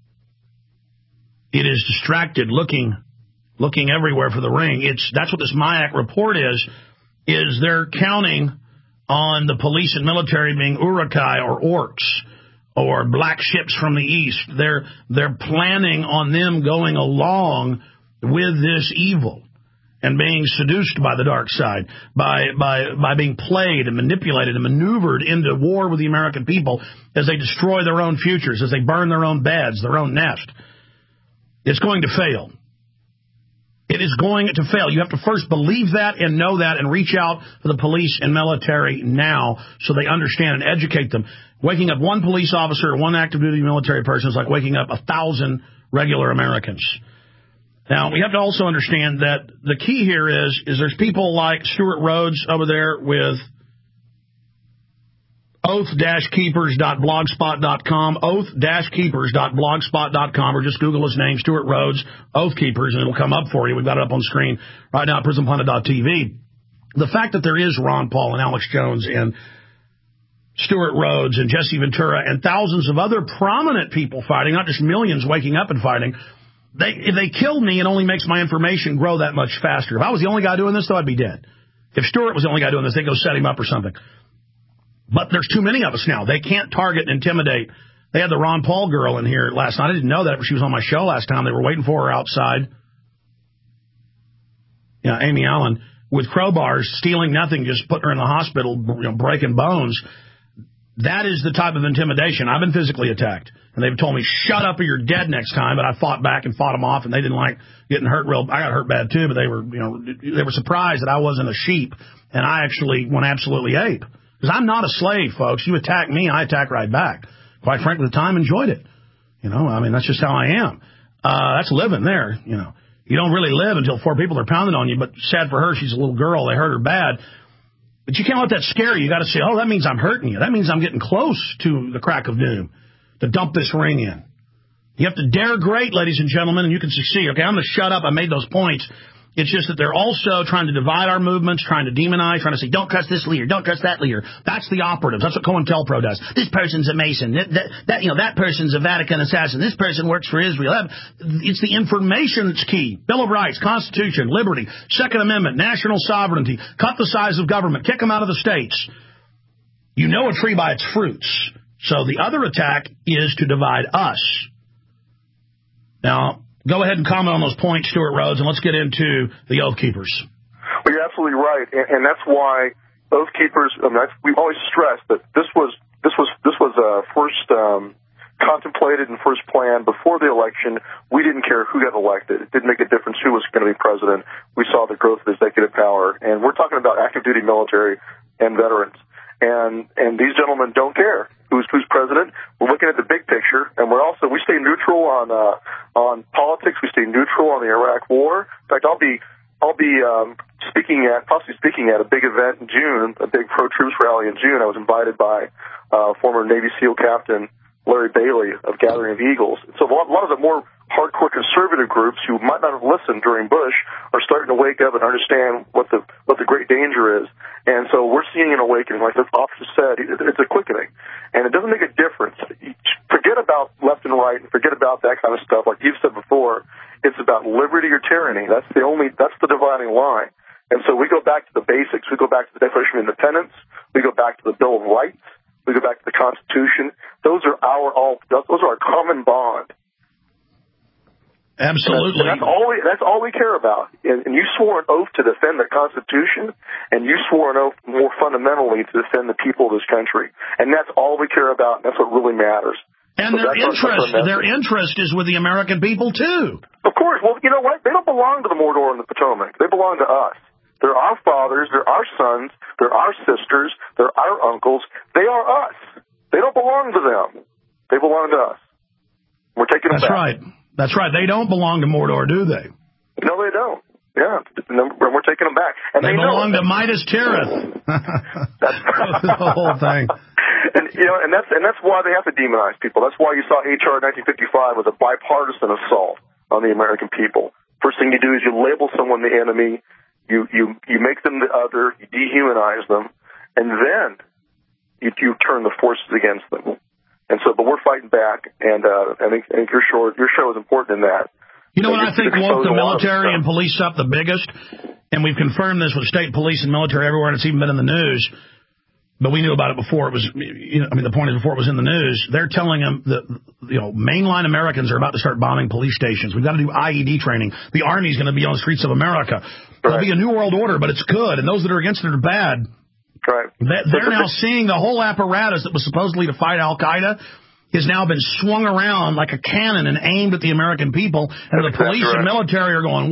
it is distracted, looking, looking everywhere for the ring. It's that's what this MIAC report is. Is they're counting on the police and military being Uruk-hai or orcs, or black ships from the east. They're they're planning on them going along with this evil and being seduced by the dark side, by by by being played and manipulated and maneuvered into war with the American people as they destroy their own futures, as they burn their own beds, their own nest. It's going to fail. It is going to fail. You have to first believe that and know that and reach out to the police and military now so they understand and educate them. Waking up one police officer or one active duty military person is like waking up a thousand regular Americans. Now, we have to also understand that the key here is, is there's people like Stuart Rhodes over there with oath dash keepers dot blogspot dot com, oath dash keepers dot blogspot dot com, or just Google his name, Stuart Rhodes, Oath Keepers, and it'll come up for you. We've got it up on screen right now at prison planet dot t v. The fact that there is Ron Paul and Alex Jones and Stuart Rhodes and Jesse Ventura and thousands of other prominent people fighting, not just millions waking up and fighting, they, if they kill me, it only makes my information grow that much faster. If I was the only guy doing this, though, I'd be dead. If Stuart was the only guy doing this, they'd go set him up or something. But there's too many of us now. They can't target and intimidate. They had the Ron Paul girl in here last night. I didn't know that, but she was on my show last time. They were waiting for her outside. Yeah, Amy Allen, with crowbars, stealing nothing, just putting her in the hospital, you know, breaking bones. That is the type of intimidation. I've been physically attacked. And they've told me, shut up or you're dead next time. But I fought back and fought them off, and they didn't like getting hurt real. I got hurt bad, too, but they were, you know, they were surprised that I wasn't a sheep. And I actually went absolutely ape. Because I'm not a slave, folks. You attack me, I attack right back. Quite frankly, at the time, enjoyed it. You know, I mean, that's just how I am. Uh, that's living there, you know. You don't really live until four people are pounding on you, but sad for her, she's a little girl. They hurt her bad. But you can't let that scare you. You got to say, oh, that means I'm hurting you. That means I'm getting close to the crack of doom to dump this ring in. You have to dare great, ladies and gentlemen, and you can succeed. Okay, I'm going to shut up. I made those points. It's just that they're also trying to divide our movements, trying to demonize, trying to say, don't trust this leader, don't trust that leader. That's the operatives. That's what COINTELPRO does. This person's a Mason. That, that, that, you know, that person's a Vatican assassin. This person works for Israel. It's the information that's key. Bill of Rights, Constitution, liberty, Second Amendment, national sovereignty, cut the size of government, kick them out of the states. You know a tree by its fruits. So the other attack is to divide us. Now, go ahead and comment on those points, Stuart Rhodes, and let's get into the Oath Keepers. Well, you're absolutely right, and, and that's why Oath Keepers. I mean, that's, we've always stressed that this was this was this was uh, first um, contemplated and first planned before the election. We didn't care who got elected; it didn't make a difference who was going to be president. We saw the growth of executive power, and we're talking about active duty military and veterans, and and these gentlemen don't care who's who's president. We're looking at the big picture, and we're also we stay neutral on uh, on politics. We stay neutral on the Iraq War. In fact, I'll be I'll be um, speaking at possibly speaking at a big event in June, a big pro troops rally in June. I was invited by uh, former Navy SEAL Captain Larry Bailey of Gathering of Eagles. So a lot, a lot of the more hardcore conservative groups who might not have listened during Bush are starting to wake up and understand what the what the great danger is. And so we're seeing an awakening. Like the officer said, it's a quickening. And it doesn't make a difference. Forget about left and right and forget about that kind of stuff. Like you've said before, it's about liberty or tyranny. That's the only, that's the dividing line. And so we go back to the basics. We go back to the Declaration of Independence. We go back to the Bill of Rights. We go back to the Constitution. Those are our all, those are our common bond. Absolutely. And that's all we, that's all we care about. And, and you swore an oath to defend the Constitution, and you swore an oath more fundamentally to defend the people of this country. And that's all we care about, and that's what really matters. And so their interest, our, their interest is with the American people, too. Of course. Well, you know what? They don't belong to the Mordor and the Potomac. They belong to us. They're our fathers. They're our sons. They're our sisters. They're our uncles. They are us. They don't belong to them. They belong to us. We're taking them That's back. That's right. That's right. They don't belong to Mordor, do they? No, they don't. Yeah, we're taking them back. And they, they belong know to Midas Tirith. That's the whole thing. And you know, and that's and that's why they have to demonize people. That's why you saw H R nineteen fifty-five was a bipartisan assault on the American people. First thing you do is you label someone the enemy, you you you make them the other, you dehumanize them, and then you, you turn the forces against them. And so, but we're fighting back, and uh, I think, I think your show, your show is important in that. You know what I think woke the military and stuff. police up the biggest? And we've confirmed this with state police and military everywhere, and it's even been in the news. But we knew about it before it was, you know, I mean, the point is before it was in the news. They're telling them that, you know, mainline Americans are about to start bombing police stations. We've got to do I E D training. The Army's going to be on the streets of America. There'll be a new world order, but it's good, and those that are against it are bad. Right. They're now seeing the whole apparatus that was supposedly to fight Al-Qaeda has now been swung around like a cannon and aimed at the American people, and That's the police exactly right. and military are going,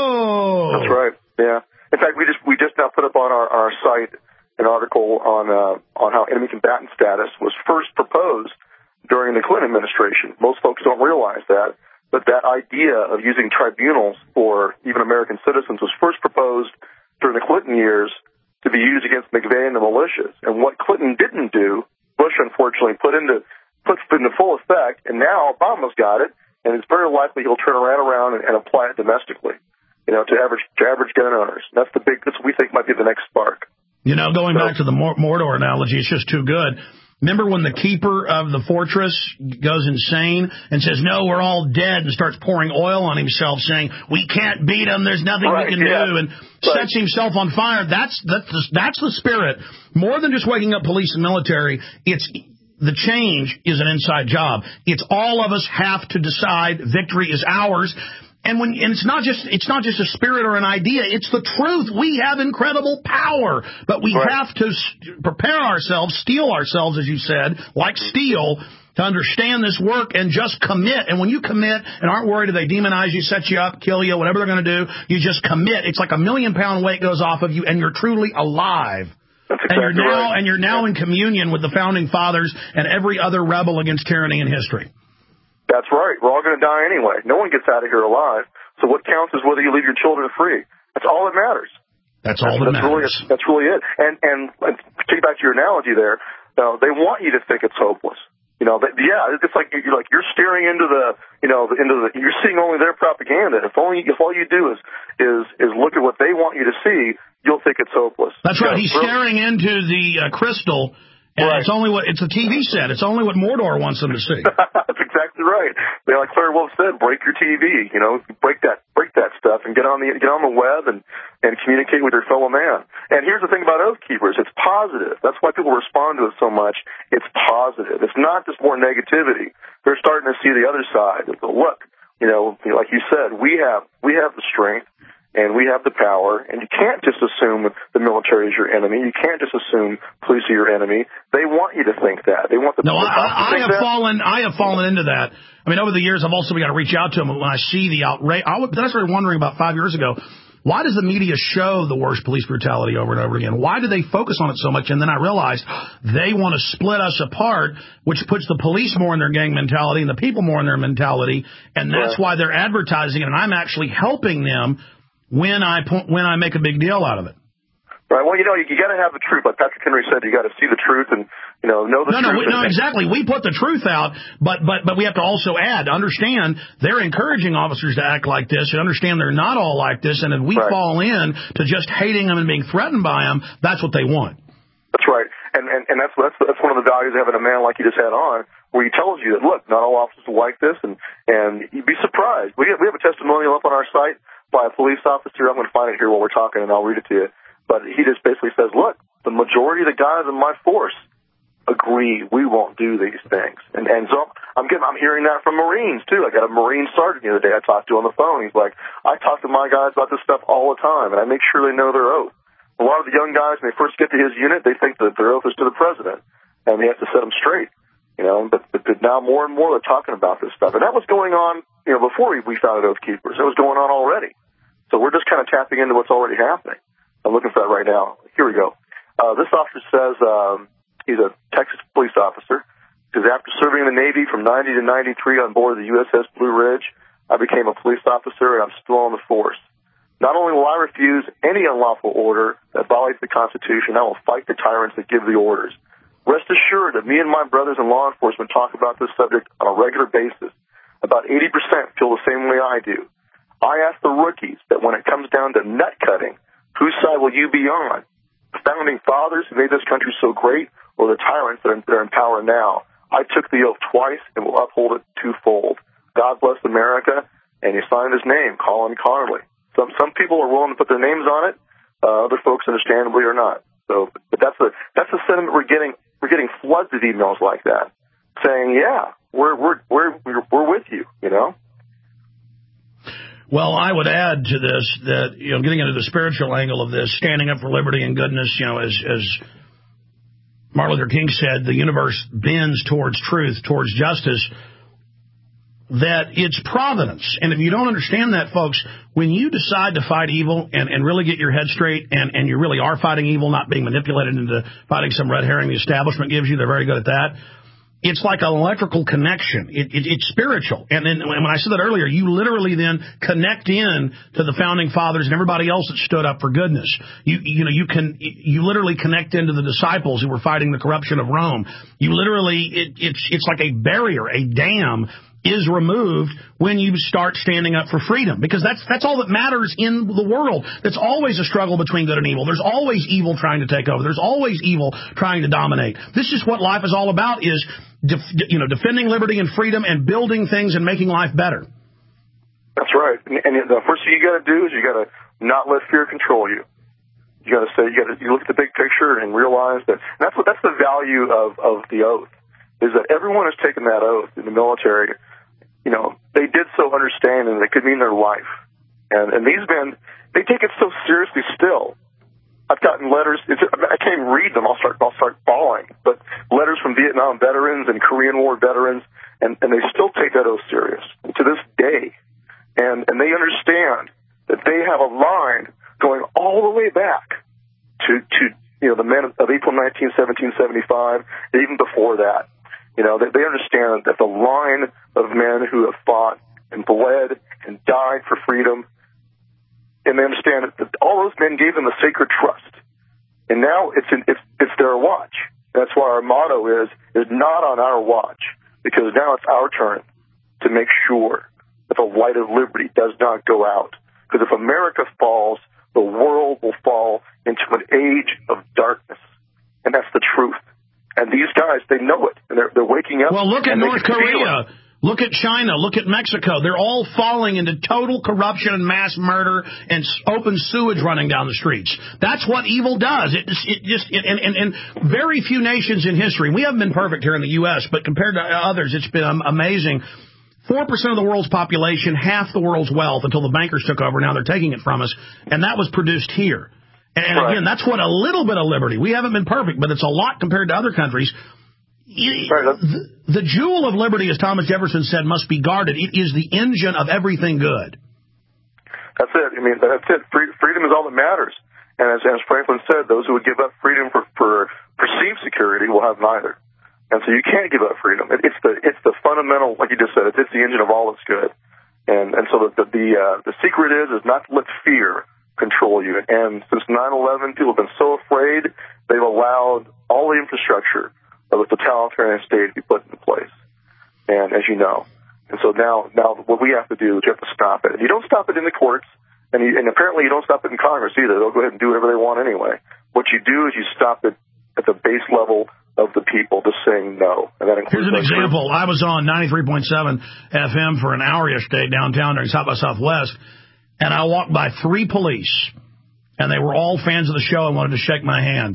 whoa. That's right. Yeah. In fact, we just we just now put up on our, our site an article on uh, on how enemy combatant status was first proposed during the Clinton administration. Most folks don't realize that, but that idea of using tribunals for even American citizens was first proposed during the Clinton years to be used against McVeigh and the militias. And what Clinton didn't do, Bush unfortunately put into put into full effect, and now Obama's got it, and it's very likely he'll turn right around and, and apply it domestically. You know, to average to average gun owners. That's the big. That's what we think might be the next spark. You know, going so, back to the Mordor analogy, it's just too good. Remember when the keeper of the fortress goes insane and says, "No, we're all dead," and starts pouring oil on himself, saying, "We can't beat them. There's nothing right, we can yeah. do," and right. sets himself on fire. That's that's the, that's the spirit. More than just waking up police and military, it's. The change is an inside job. It's all of us have to decide victory is ours. And when and it's not just it's not just a spirit or an idea, it's the truth. We have incredible power, but we right. have to prepare ourselves, steel ourselves, as you said, like steel, to understand this work and just commit. And when you commit and aren't worried if they demonize you, set you up, kill you, whatever they're going to do, you just commit. It's like a million pound weight goes off of you, and you're truly alive. That's exactly and you're now right. and you're now in communion with the founding fathers and every other rebel against tyranny in history. That's right. We're all going to die anyway. No one gets out of here alive. So what counts is whether you leave your children free. That's all that matters. That's all that that's matters. Really, that's really it. And and, and to take back to your analogy there, uh, they want you to think it's hopeless. You know, but yeah, it's like you're like you're staring into the, you know, into the. You're seeing only their propaganda. If only if all you do is is is look at what they want you to see, you'll think it's hopeless. That's right. You know, He's really, staring into the uh, crystal. And right. it's only what it's a T V set. It's only what Mordor wants them to see. That's exactly right. They, like Claire Wolf said, break your T V. You know, break that, break that stuff, and get on the get on the web and and communicate with your fellow man. And here's the thing about Oath Keepers: it's positive. That's why people respond to it so much. It's positive. It's not just more negativity. They're starting to see the other side. Look, you know, like you said, we have we have the strength. And we have the power, and you can't just assume the military is your enemy. You can't just assume police are your enemy. They want you to think that. They want the no. the I, I think have that. fallen. I have fallen into that. I mean, over the years, I've also got to reach out to them when I see the outrage. I, I started wondering about five years ago, why does the media show the worst police brutality over and over again? Why do they focus on it so much? And then I realized they want to split us apart, which puts the police more in their gang mentality and the people more in their mentality, and that's yeah. why they're advertising it. And I'm actually helping them. When I when I make a big deal out of it. Right. Well, you know, you, you got to have the truth. Like Patrick Henry said, you got to see the truth and, you know, know the no, truth. No, no, no, exactly. We put the truth out, but but but we have to also add, understand they're encouraging officers to act like this and understand they're not all like this. And if we right. fall in to just hating them and being threatened by them, that's what they want. That's right. And and, and that's, that's that's one of the values of having a man like you just had on, where he tells you that, look, not all officers are like this, and, and you'd be surprised. We have, we have a testimonial up on our site by a police officer. I'm going to find it here while we're talking, and I'll read it to you. But he just basically says, look, the majority of the guys in my force agree we won't do these things. And, and so I'm getting, I'm hearing that from Marines, too. I got a Marine sergeant the other day I talked to on the phone. He's like, I talk to my guys about this stuff all the time, and I make sure they know their oath. A lot of the young guys, when they first get to his unit, they think that their oath is to the president, and he has to set them straight. You know, but, but now more and more they're talking about this stuff. And that was going on, you know, before we, we founded Oath Keepers. It was going on already. So we're just kind of tapping into what's already happening. I'm looking for that right now. Here we go. Uh, this officer says um, he's a Texas police officer. Because after serving in the Navy from ninety to ninety-three on board the U S S Blue Ridge, I became a police officer, and I'm still on the force. Not only will I refuse any unlawful order that violates the Constitution, I will fight the tyrants that give the orders. Rest assured that me and my brothers in law enforcement talk about this subject on a regular basis. About eighty percent feel the same way I do. I ask the rookies that when it comes down to nut cutting, whose side will you be on? The founding fathers who made this country so great, or the tyrants that are, that are in power now? I took the oath twice and will uphold it twofold. God bless America, and he signed his name, Colin Carley. Some some people are willing to put their names on it. Uh, other folks, understandably, are not. So, but that's the that's the sentiment we're getting. We're getting floods of emails like that, saying, "Yeah, we're we're we're we're with you," you know. Well, I would add to this that, you know, getting into the spiritual angle of this, standing up for liberty and goodness, you know, as as Martin Luther King said, the universe bends towards truth, towards justice, that it's providence. And if you don't understand that, folks, when you decide to fight evil and, and really get your head straight and, and you really are fighting evil, not being manipulated into fighting some red herring the establishment gives you, they're very good at that. It's like an electrical connection. It, it, it's spiritual. And then when I said that earlier, you literally then connect in to the founding fathers and everybody else that stood up for goodness. You, you know, you can, you literally connect into the disciples who were fighting the corruption of Rome. You literally, it, it's, it's like a barrier, a dam is removed when you start standing up for freedom, because that's that's all that matters in the world. That's always a struggle between good and evil. There's always evil trying to take over. There's always evil trying to dominate. This is what life is all about, is def, you know defending liberty and freedom and building things and making life better. That's right. And, and the first thing you got to do is you got to not let fear control you. You got to say you got to you look at the big picture and realize that and that's what that's the value of of the oath, is that everyone has taken that oath in the military. You know, they did so understanding that it could mean their life. And, and these men, they take it so seriously still. I've gotten letters, it's, I can't even read them, I'll start, I'll start bawling, but letters from Vietnam veterans and Korean War veterans, and, and they still take that oath serious to this day. And, and they understand that they have a line going all the way back to, to you know, the men of April nineteenth, seventeen seventy-five, and even before that. You know, they, they understand that the line of men who have fought and bled and died for freedom, and they understand that all those men gave them a sacred trust. And now it's in, it's, it's their watch. That's why our motto is, is not on our watch, because now it's our turn to make sure that the light of liberty does not go out. Because if America falls, the world will fall into an age of darkness. And that's the truth. And these guys, they know it, and they're, they're waking up. Well, look at North Korea. Look at China. Look at Mexico. They're all falling into total corruption and mass murder and open sewage running down the streets. That's what evil does. It, it just it, and, and, and very few nations in history. We haven't been perfect here in the U S, but compared to others, it's been amazing. Four percent of the world's population, half the world's wealth until the bankers took over. Now they're taking it from us, and that was produced here. And right. Again, that's what a little bit of liberty. We haven't been perfect, but it's a lot compared to other countries. Right. The, the jewel of liberty, as Thomas Jefferson said, must be guarded. It is the engine of everything good. That's it. I mean, that's it. Freedom is all that matters. And as, as Franklin said, those who would give up freedom for, for perceived security will have neither. And so you can't give up freedom. It, it's the it's the fundamental, like you just said, it's, it's the engine of all that's good. And and so the the the, uh, the secret is is not to let fear control you. And since nine eleven, people have been so afraid, they've allowed all the infrastructure of a totalitarian state to be put into place. And as you know, and so now, now what we have to do is you have to stop it. And you don't stop it in the courts, and, you, and apparently you don't stop it in Congress either. They'll go ahead and do whatever they want anyway. What you do is you stop it at the base level of the people, just saying no. And that includes. Here's an example. I was on ninety-three point seven F M for an hour yesterday downtown during South by Southwest, and I walked by three police, and they were all fans of the show and wanted to shake my hand.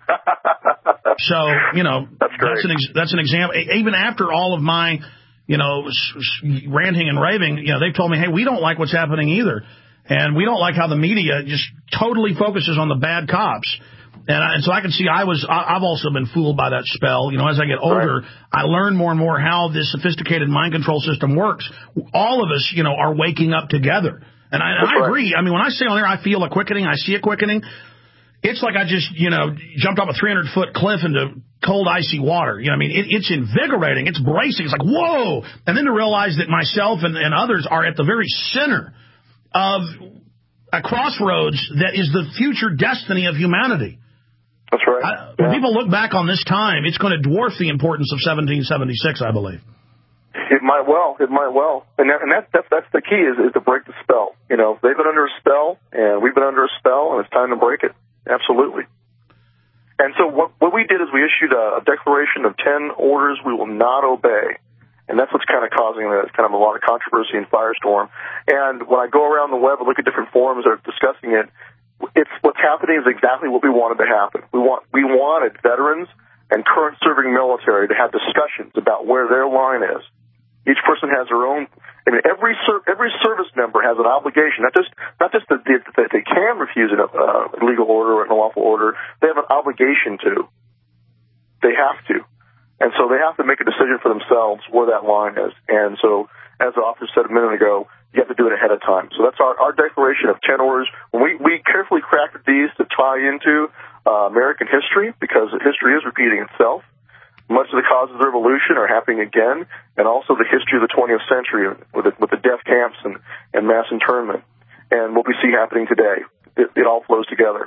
So, you know, that's, that's an ex- that's an example. Even after all of my, you know, s- s- ranting and raving, you know, they've told me, hey, we don't like what's happening either. And we don't like how the media just totally focuses on the bad cops. And, I, and so I can see I was, I, I've also been fooled by that spell. You know, as I get older, right. I learn more and more how this sophisticated mind control system works. All of us, you know, are waking up together. And I, and I agree. I mean, when I say on there, I feel a quickening, I see a quickening. It's like I just, you know, jumped off a three hundred foot cliff into cold, icy water. You know what I mean? It, it's invigorating. It's bracing. It's like, whoa. And then to realize that myself and, and others are at the very center of a crossroads that is the future destiny of humanity. That's right. I, when yeah. people look back on this time, it's going to dwarf the importance of seventeen seventy-six, I believe. It might well. It might well. And, that, and that, that's, that's the key is, is to break the spell. You know, they've been under a spell, and we've been under a spell, and it's time to break it. Absolutely. And so what, what we did is we issued a, a declaration of ten orders we will not obey. And that's what's kind of causing a, kind of a lot of controversy and firestorm. And when I go around the web and look at different forums that are discussing it, it's what's happening is exactly what we wanted to happen. We want we wanted veterans and current serving military to have discussions about where their line is. Each person has their own. I mean, every ser- every service member has an obligation. Not just not just that they, that they can refuse a uh, legal order or an unlawful order. They have an obligation to. They have to. And so they have to make a decision for themselves where that line is. And so, as the officer said a minute ago, you have to do it ahead of time. So that's our, our declaration of ten orders. When we, we carefully crafted these to tie into uh, American history, because history is repeating itself. Much of the causes of the revolution are happening again, and also the history of the twentieth century with the, with the death camps and, and mass internment, and what we see happening today. It, it all flows together.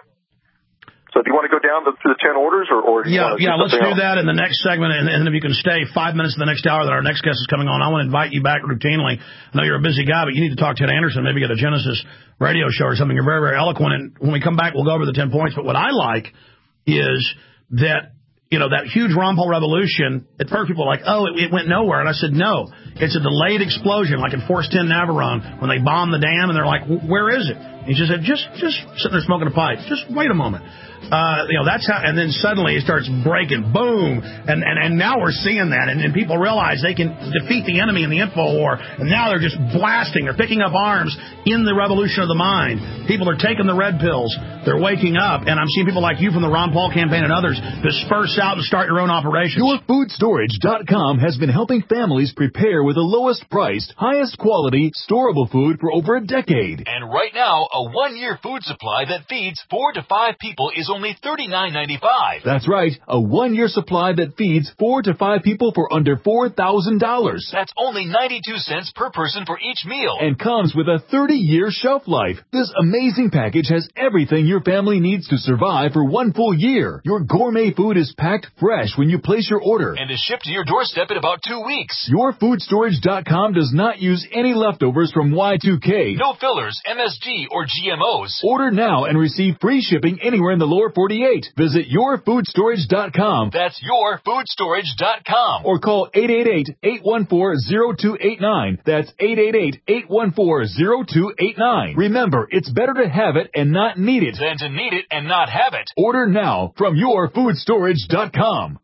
So do you want to go down the, through the ten orders, or, or do you yeah, want to yeah, do let's do else? that in the next segment, and, and if you can stay five minutes to the next hour that our next guest is coming on, I want to invite you back routinely. I know you're a busy guy, but you need to talk to Ted Anderson, maybe get a Genesis radio show or something. You're very, very eloquent, and when we come back, we'll go over the ten points. But what I like is that, you know, that huge Ron Paul revolution, at first people were like, oh, it, it went nowhere. And I said, no, it's a delayed explosion, like in Force ten Navarone, when they bombed the dam, and they're like, where is it? And he just said, just, just sitting there smoking a pipe. Just wait a moment. Uh, you know, that's how, and then suddenly it starts breaking, boom, and, and, and now we're seeing that, and, and people realize they can defeat the enemy in the info war, and now they're just blasting, they're picking up arms in the revolution of the mind. People are taking the red pills, they're waking up, and I'm seeing people like you from the Ron Paul campaign and others disperse out and start your own operations. Your Food Storage dot com has been helping families prepare with the lowest priced, highest quality, storable food for over a decade. And right now, a one-year food supply that feeds four to five people is only thirty-nine ninety-five. That's right, a one-year supply that feeds four to five people for under four thousand dollars. That's only ninety-two cents per person for each meal. And comes with a thirty-year shelf life. This amazing package has everything your family needs to survive for one full year. Your gourmet food is packed fresh when you place your order. And is shipped to your doorstep in about two weeks. Your Food Storage dot com does not use any leftovers from Y two K. No fillers, M S G, or G M Os. Order now and receive free shipping anywhere in the lower forty-eight. Visit Your Food Storage dot com. That's Your Food Storage dot com. Or call eight eight eight, eight one four, zero two eight nine. That's eight eight eight, eight one four, zero two eight nine. Remember, it's better to have it and not need it than to need it and not have it. Order now from Your Food Storage dot com.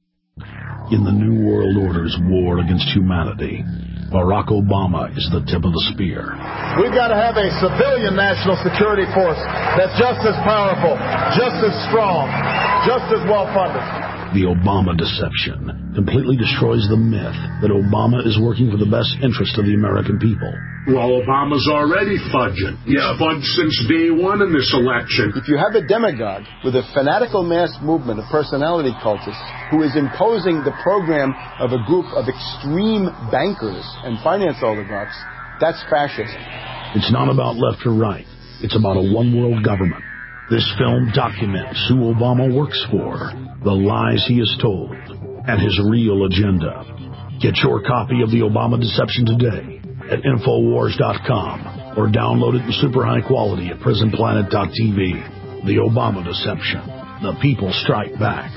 In the New World Order's war against humanity, Barack Obama is the tip of the spear. We've got to have a civilian national security force that's just as powerful, just as strong, just as well-funded. The Obama deception completely destroys the myth that Obama is working for the best interest of the American people. Well, Obama's already fudging. He's fudged since day one in this election. If you have a demagogue with a fanatical mass movement of personality cultists who is imposing the program of a group of extreme bankers and finance oligarchs, that's fascism. It's not about left or right. It's about a one-world government. This film documents who Obama works for, the lies he has told, and his real agenda. Get your copy of The Obama Deception today at Infowars dot com or download it in super high quality at Prison Planet dot T V. The Obama Deception. The people strike back.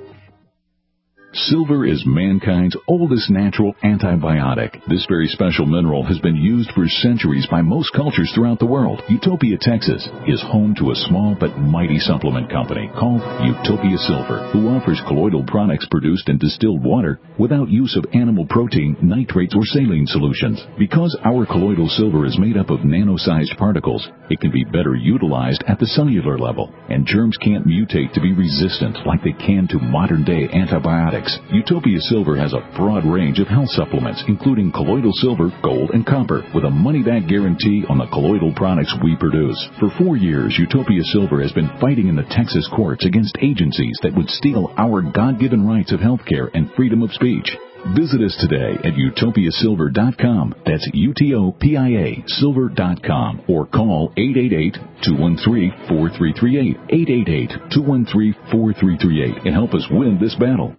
Silver is mankind's oldest natural antibiotic. This very special mineral has been used for centuries by most cultures throughout the world. Utopia, Texas is home to a small but mighty supplement company called Utopia Silver, who offers colloidal products produced in distilled water without use of animal protein, nitrates, or saline solutions. Because our colloidal silver is made up of nano-sized particles, it can be better utilized at the cellular level, and germs can't mutate to be resistant like they can to modern-day antibiotics. Utopia Silver has a broad range of health supplements, including colloidal silver, gold, and copper, with a money-back guarantee on the colloidal products we produce. For four years, Utopia Silver has been fighting in the Texas courts against agencies that would steal our God-given rights of health care and freedom of speech. Visit us today at Utopia Silver dot com. That's U T O P I A Silver dot com. Or call eight eight eight, two one three, four three three eight, eight eight eight, two one three, four three three eight, and help us win this battle.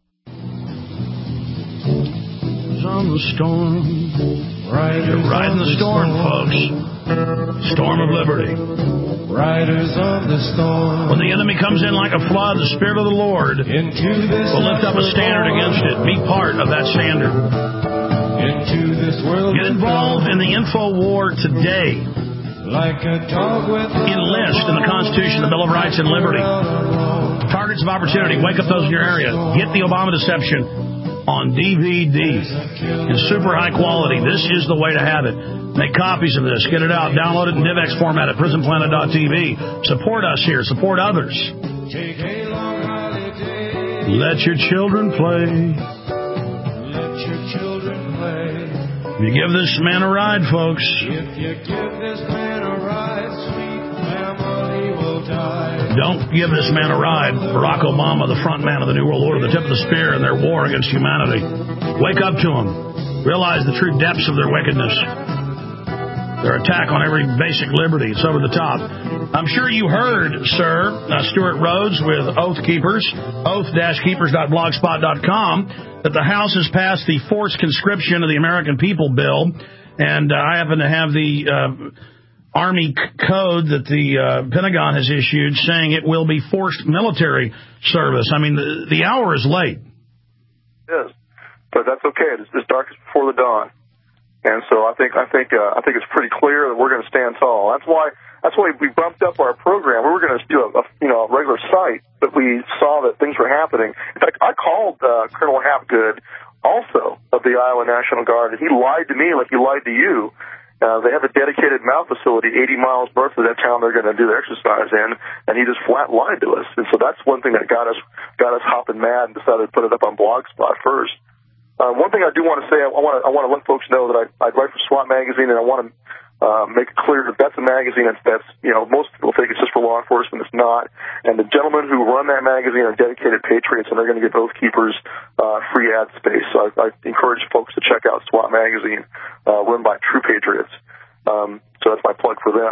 On the storm, riders You're riding the storm, storm, folks. Storm of liberty. Riders of the storm. When the enemy comes in like a flood, the Spirit of the Lord will lift up a standard against it. Be part of that standard. Into this world Get involved in the info war today. Like a dog with Enlist in the Constitution, the Bill of Rights, and Liberty. Targets of opportunity. Wake up those in your area. Get the Obama Deception on D V D in super high quality. This is the way to have it. Make copies of this. Get it out. Download it in DivX format at Prison Planet dot T V. Support us here. Support others. Take a long holiday. Let your children play. Let your children play. You give this man a ride, folks. If you give this man a ride, sweet family will die. Don't give this man a ride. Barack Obama, the front man of the New World Order, the tip of the spear in their war against humanity. Wake up to them. Realize the true depths of their wickedness. Their attack on every basic liberty. It's over the top. I'm sure you heard, sir, uh, Stuart Rhodes with Oath Keepers, oath keepers dot blogspot dot com, that the House has passed the forced conscription of the American people bill. And uh, I happen to have the uh, Army c- code that the uh, Pentagon has issued saying it will be forced military service. I mean, the, the hour is late. It is. But that's okay. It's as dark as before the dawn. And so I think I think uh, I think it's pretty clear that we're going to stand tall. That's why that's why we bumped up our program. We were going to do a, a you know a regular site, but we saw that things were happening. In fact, I called uh, Colonel Hapgood, also of the Iowa National Guard, and he lied to me like he lied to you. Uh, they have a dedicated mount facility eighty miles north of that town they're going to do their exercise in, and he just flat lied to us. And so that's one thing that got us got us hopping mad and decided to put it up on Blogspot first. Uh, one thing I do want to say, I want to I want to let folks know that I I write for SWAT magazine, and I want to uh, make it clear that that's a magazine that's that's you know most people think it's just for law enforcement. It's not. And the gentlemen who run that magazine are dedicated patriots, and they're going to give Oath Keepers uh, free ad space. So I, I encourage folks to check out SWAT magazine, uh, run by true patriots. Um, so that's my plug for them.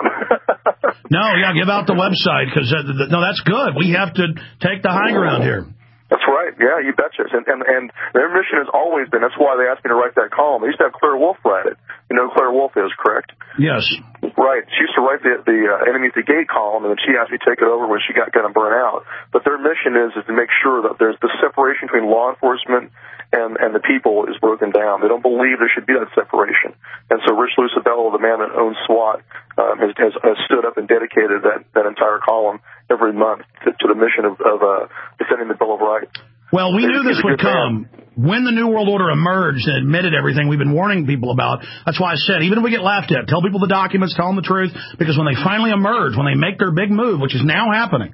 No, yeah, give out the website because uh, th- no, that's good. We have to take the high ground here. That's right. Yeah, you betcha. And, and and their mission has always been, that's why they asked me to write that column. They used to have Claire Wolfe write it. You know who Claire Wolfe is, correct? Yes. Right. She used to write the, the uh, Enemy at the Gate column, and then she asked me to take it over when she got kind of burnt out. But their mission is, is to make sure that there's the separation between law enforcement and, and the people is broken down. They don't believe there should be that separation. And so Rich Lucibello, the man that owns SWAT, um, has, has, has stood up and dedicated that, that entire column every month to, to the mission of, of uh, defending the Bill of Rights. Well, we knew this would come. When the New World Order emerged and admitted everything we've been warning people about, that's why I said, even if we get laughed at, tell people the documents, tell them the truth, because when they finally emerge, when they make their big move, which is now happening,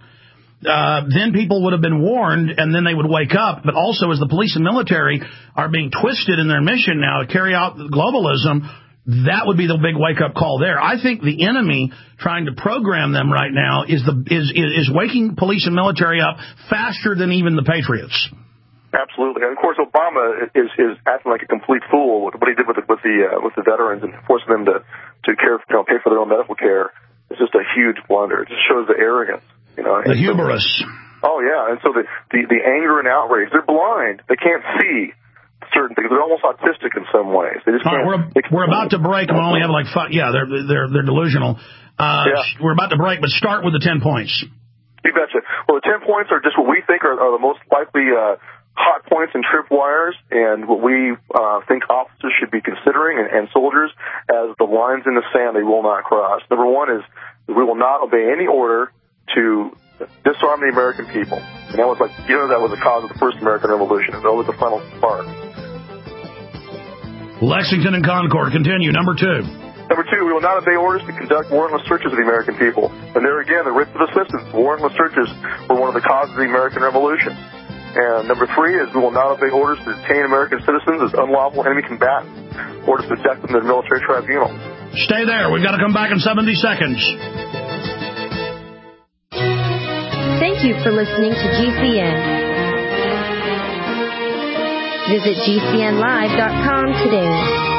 uh, then people would have been warned, and then they would wake up. But also, as the police and military are being twisted in their mission now to carry out globalism, that would be the big wake-up call there. I think the enemy trying to program them right now is the is is waking police and military up faster than even the patriots. Absolutely, and of course Obama is is acting like a complete fool with what he did with the, with the uh, with the veterans and forcing them to to care you know, pay for their own medical care. It's just a huge blunder. It just shows the arrogance, you know, the hubris. So, oh yeah, and so the, the the anger and outrage. They're blind. They can't see certain things. They're almost autistic in some ways. They just can't, right, we're, they can't, we're about to break. We only have like five. Yeah, they're they're they're delusional. Uh, yeah. We're about to break, but start with the ten points. You betcha. Well, the ten points are just what we think are, are the most likely uh, hot points and tripwires, and what we uh, think officers should be considering, and, and soldiers, as the lines in the sand they will not cross. Number one is we will not obey any order to disarm the American people. And that was like, you know, that was the cause of the first American Revolution. And that was the final spark. Lexington and Concord, continue. Number two. Number two, we will not obey orders to conduct warrantless searches of the American people. And there again, the writs of assistance, warrantless searches were one of the causes of the American Revolution. And number three is we will not obey orders to detain American citizens as unlawful enemy combatants or to subject them to the military tribunal. Stay there. We've got to come back in seventy seconds. Thank you for listening to G C N. Visit G C N live dot com today.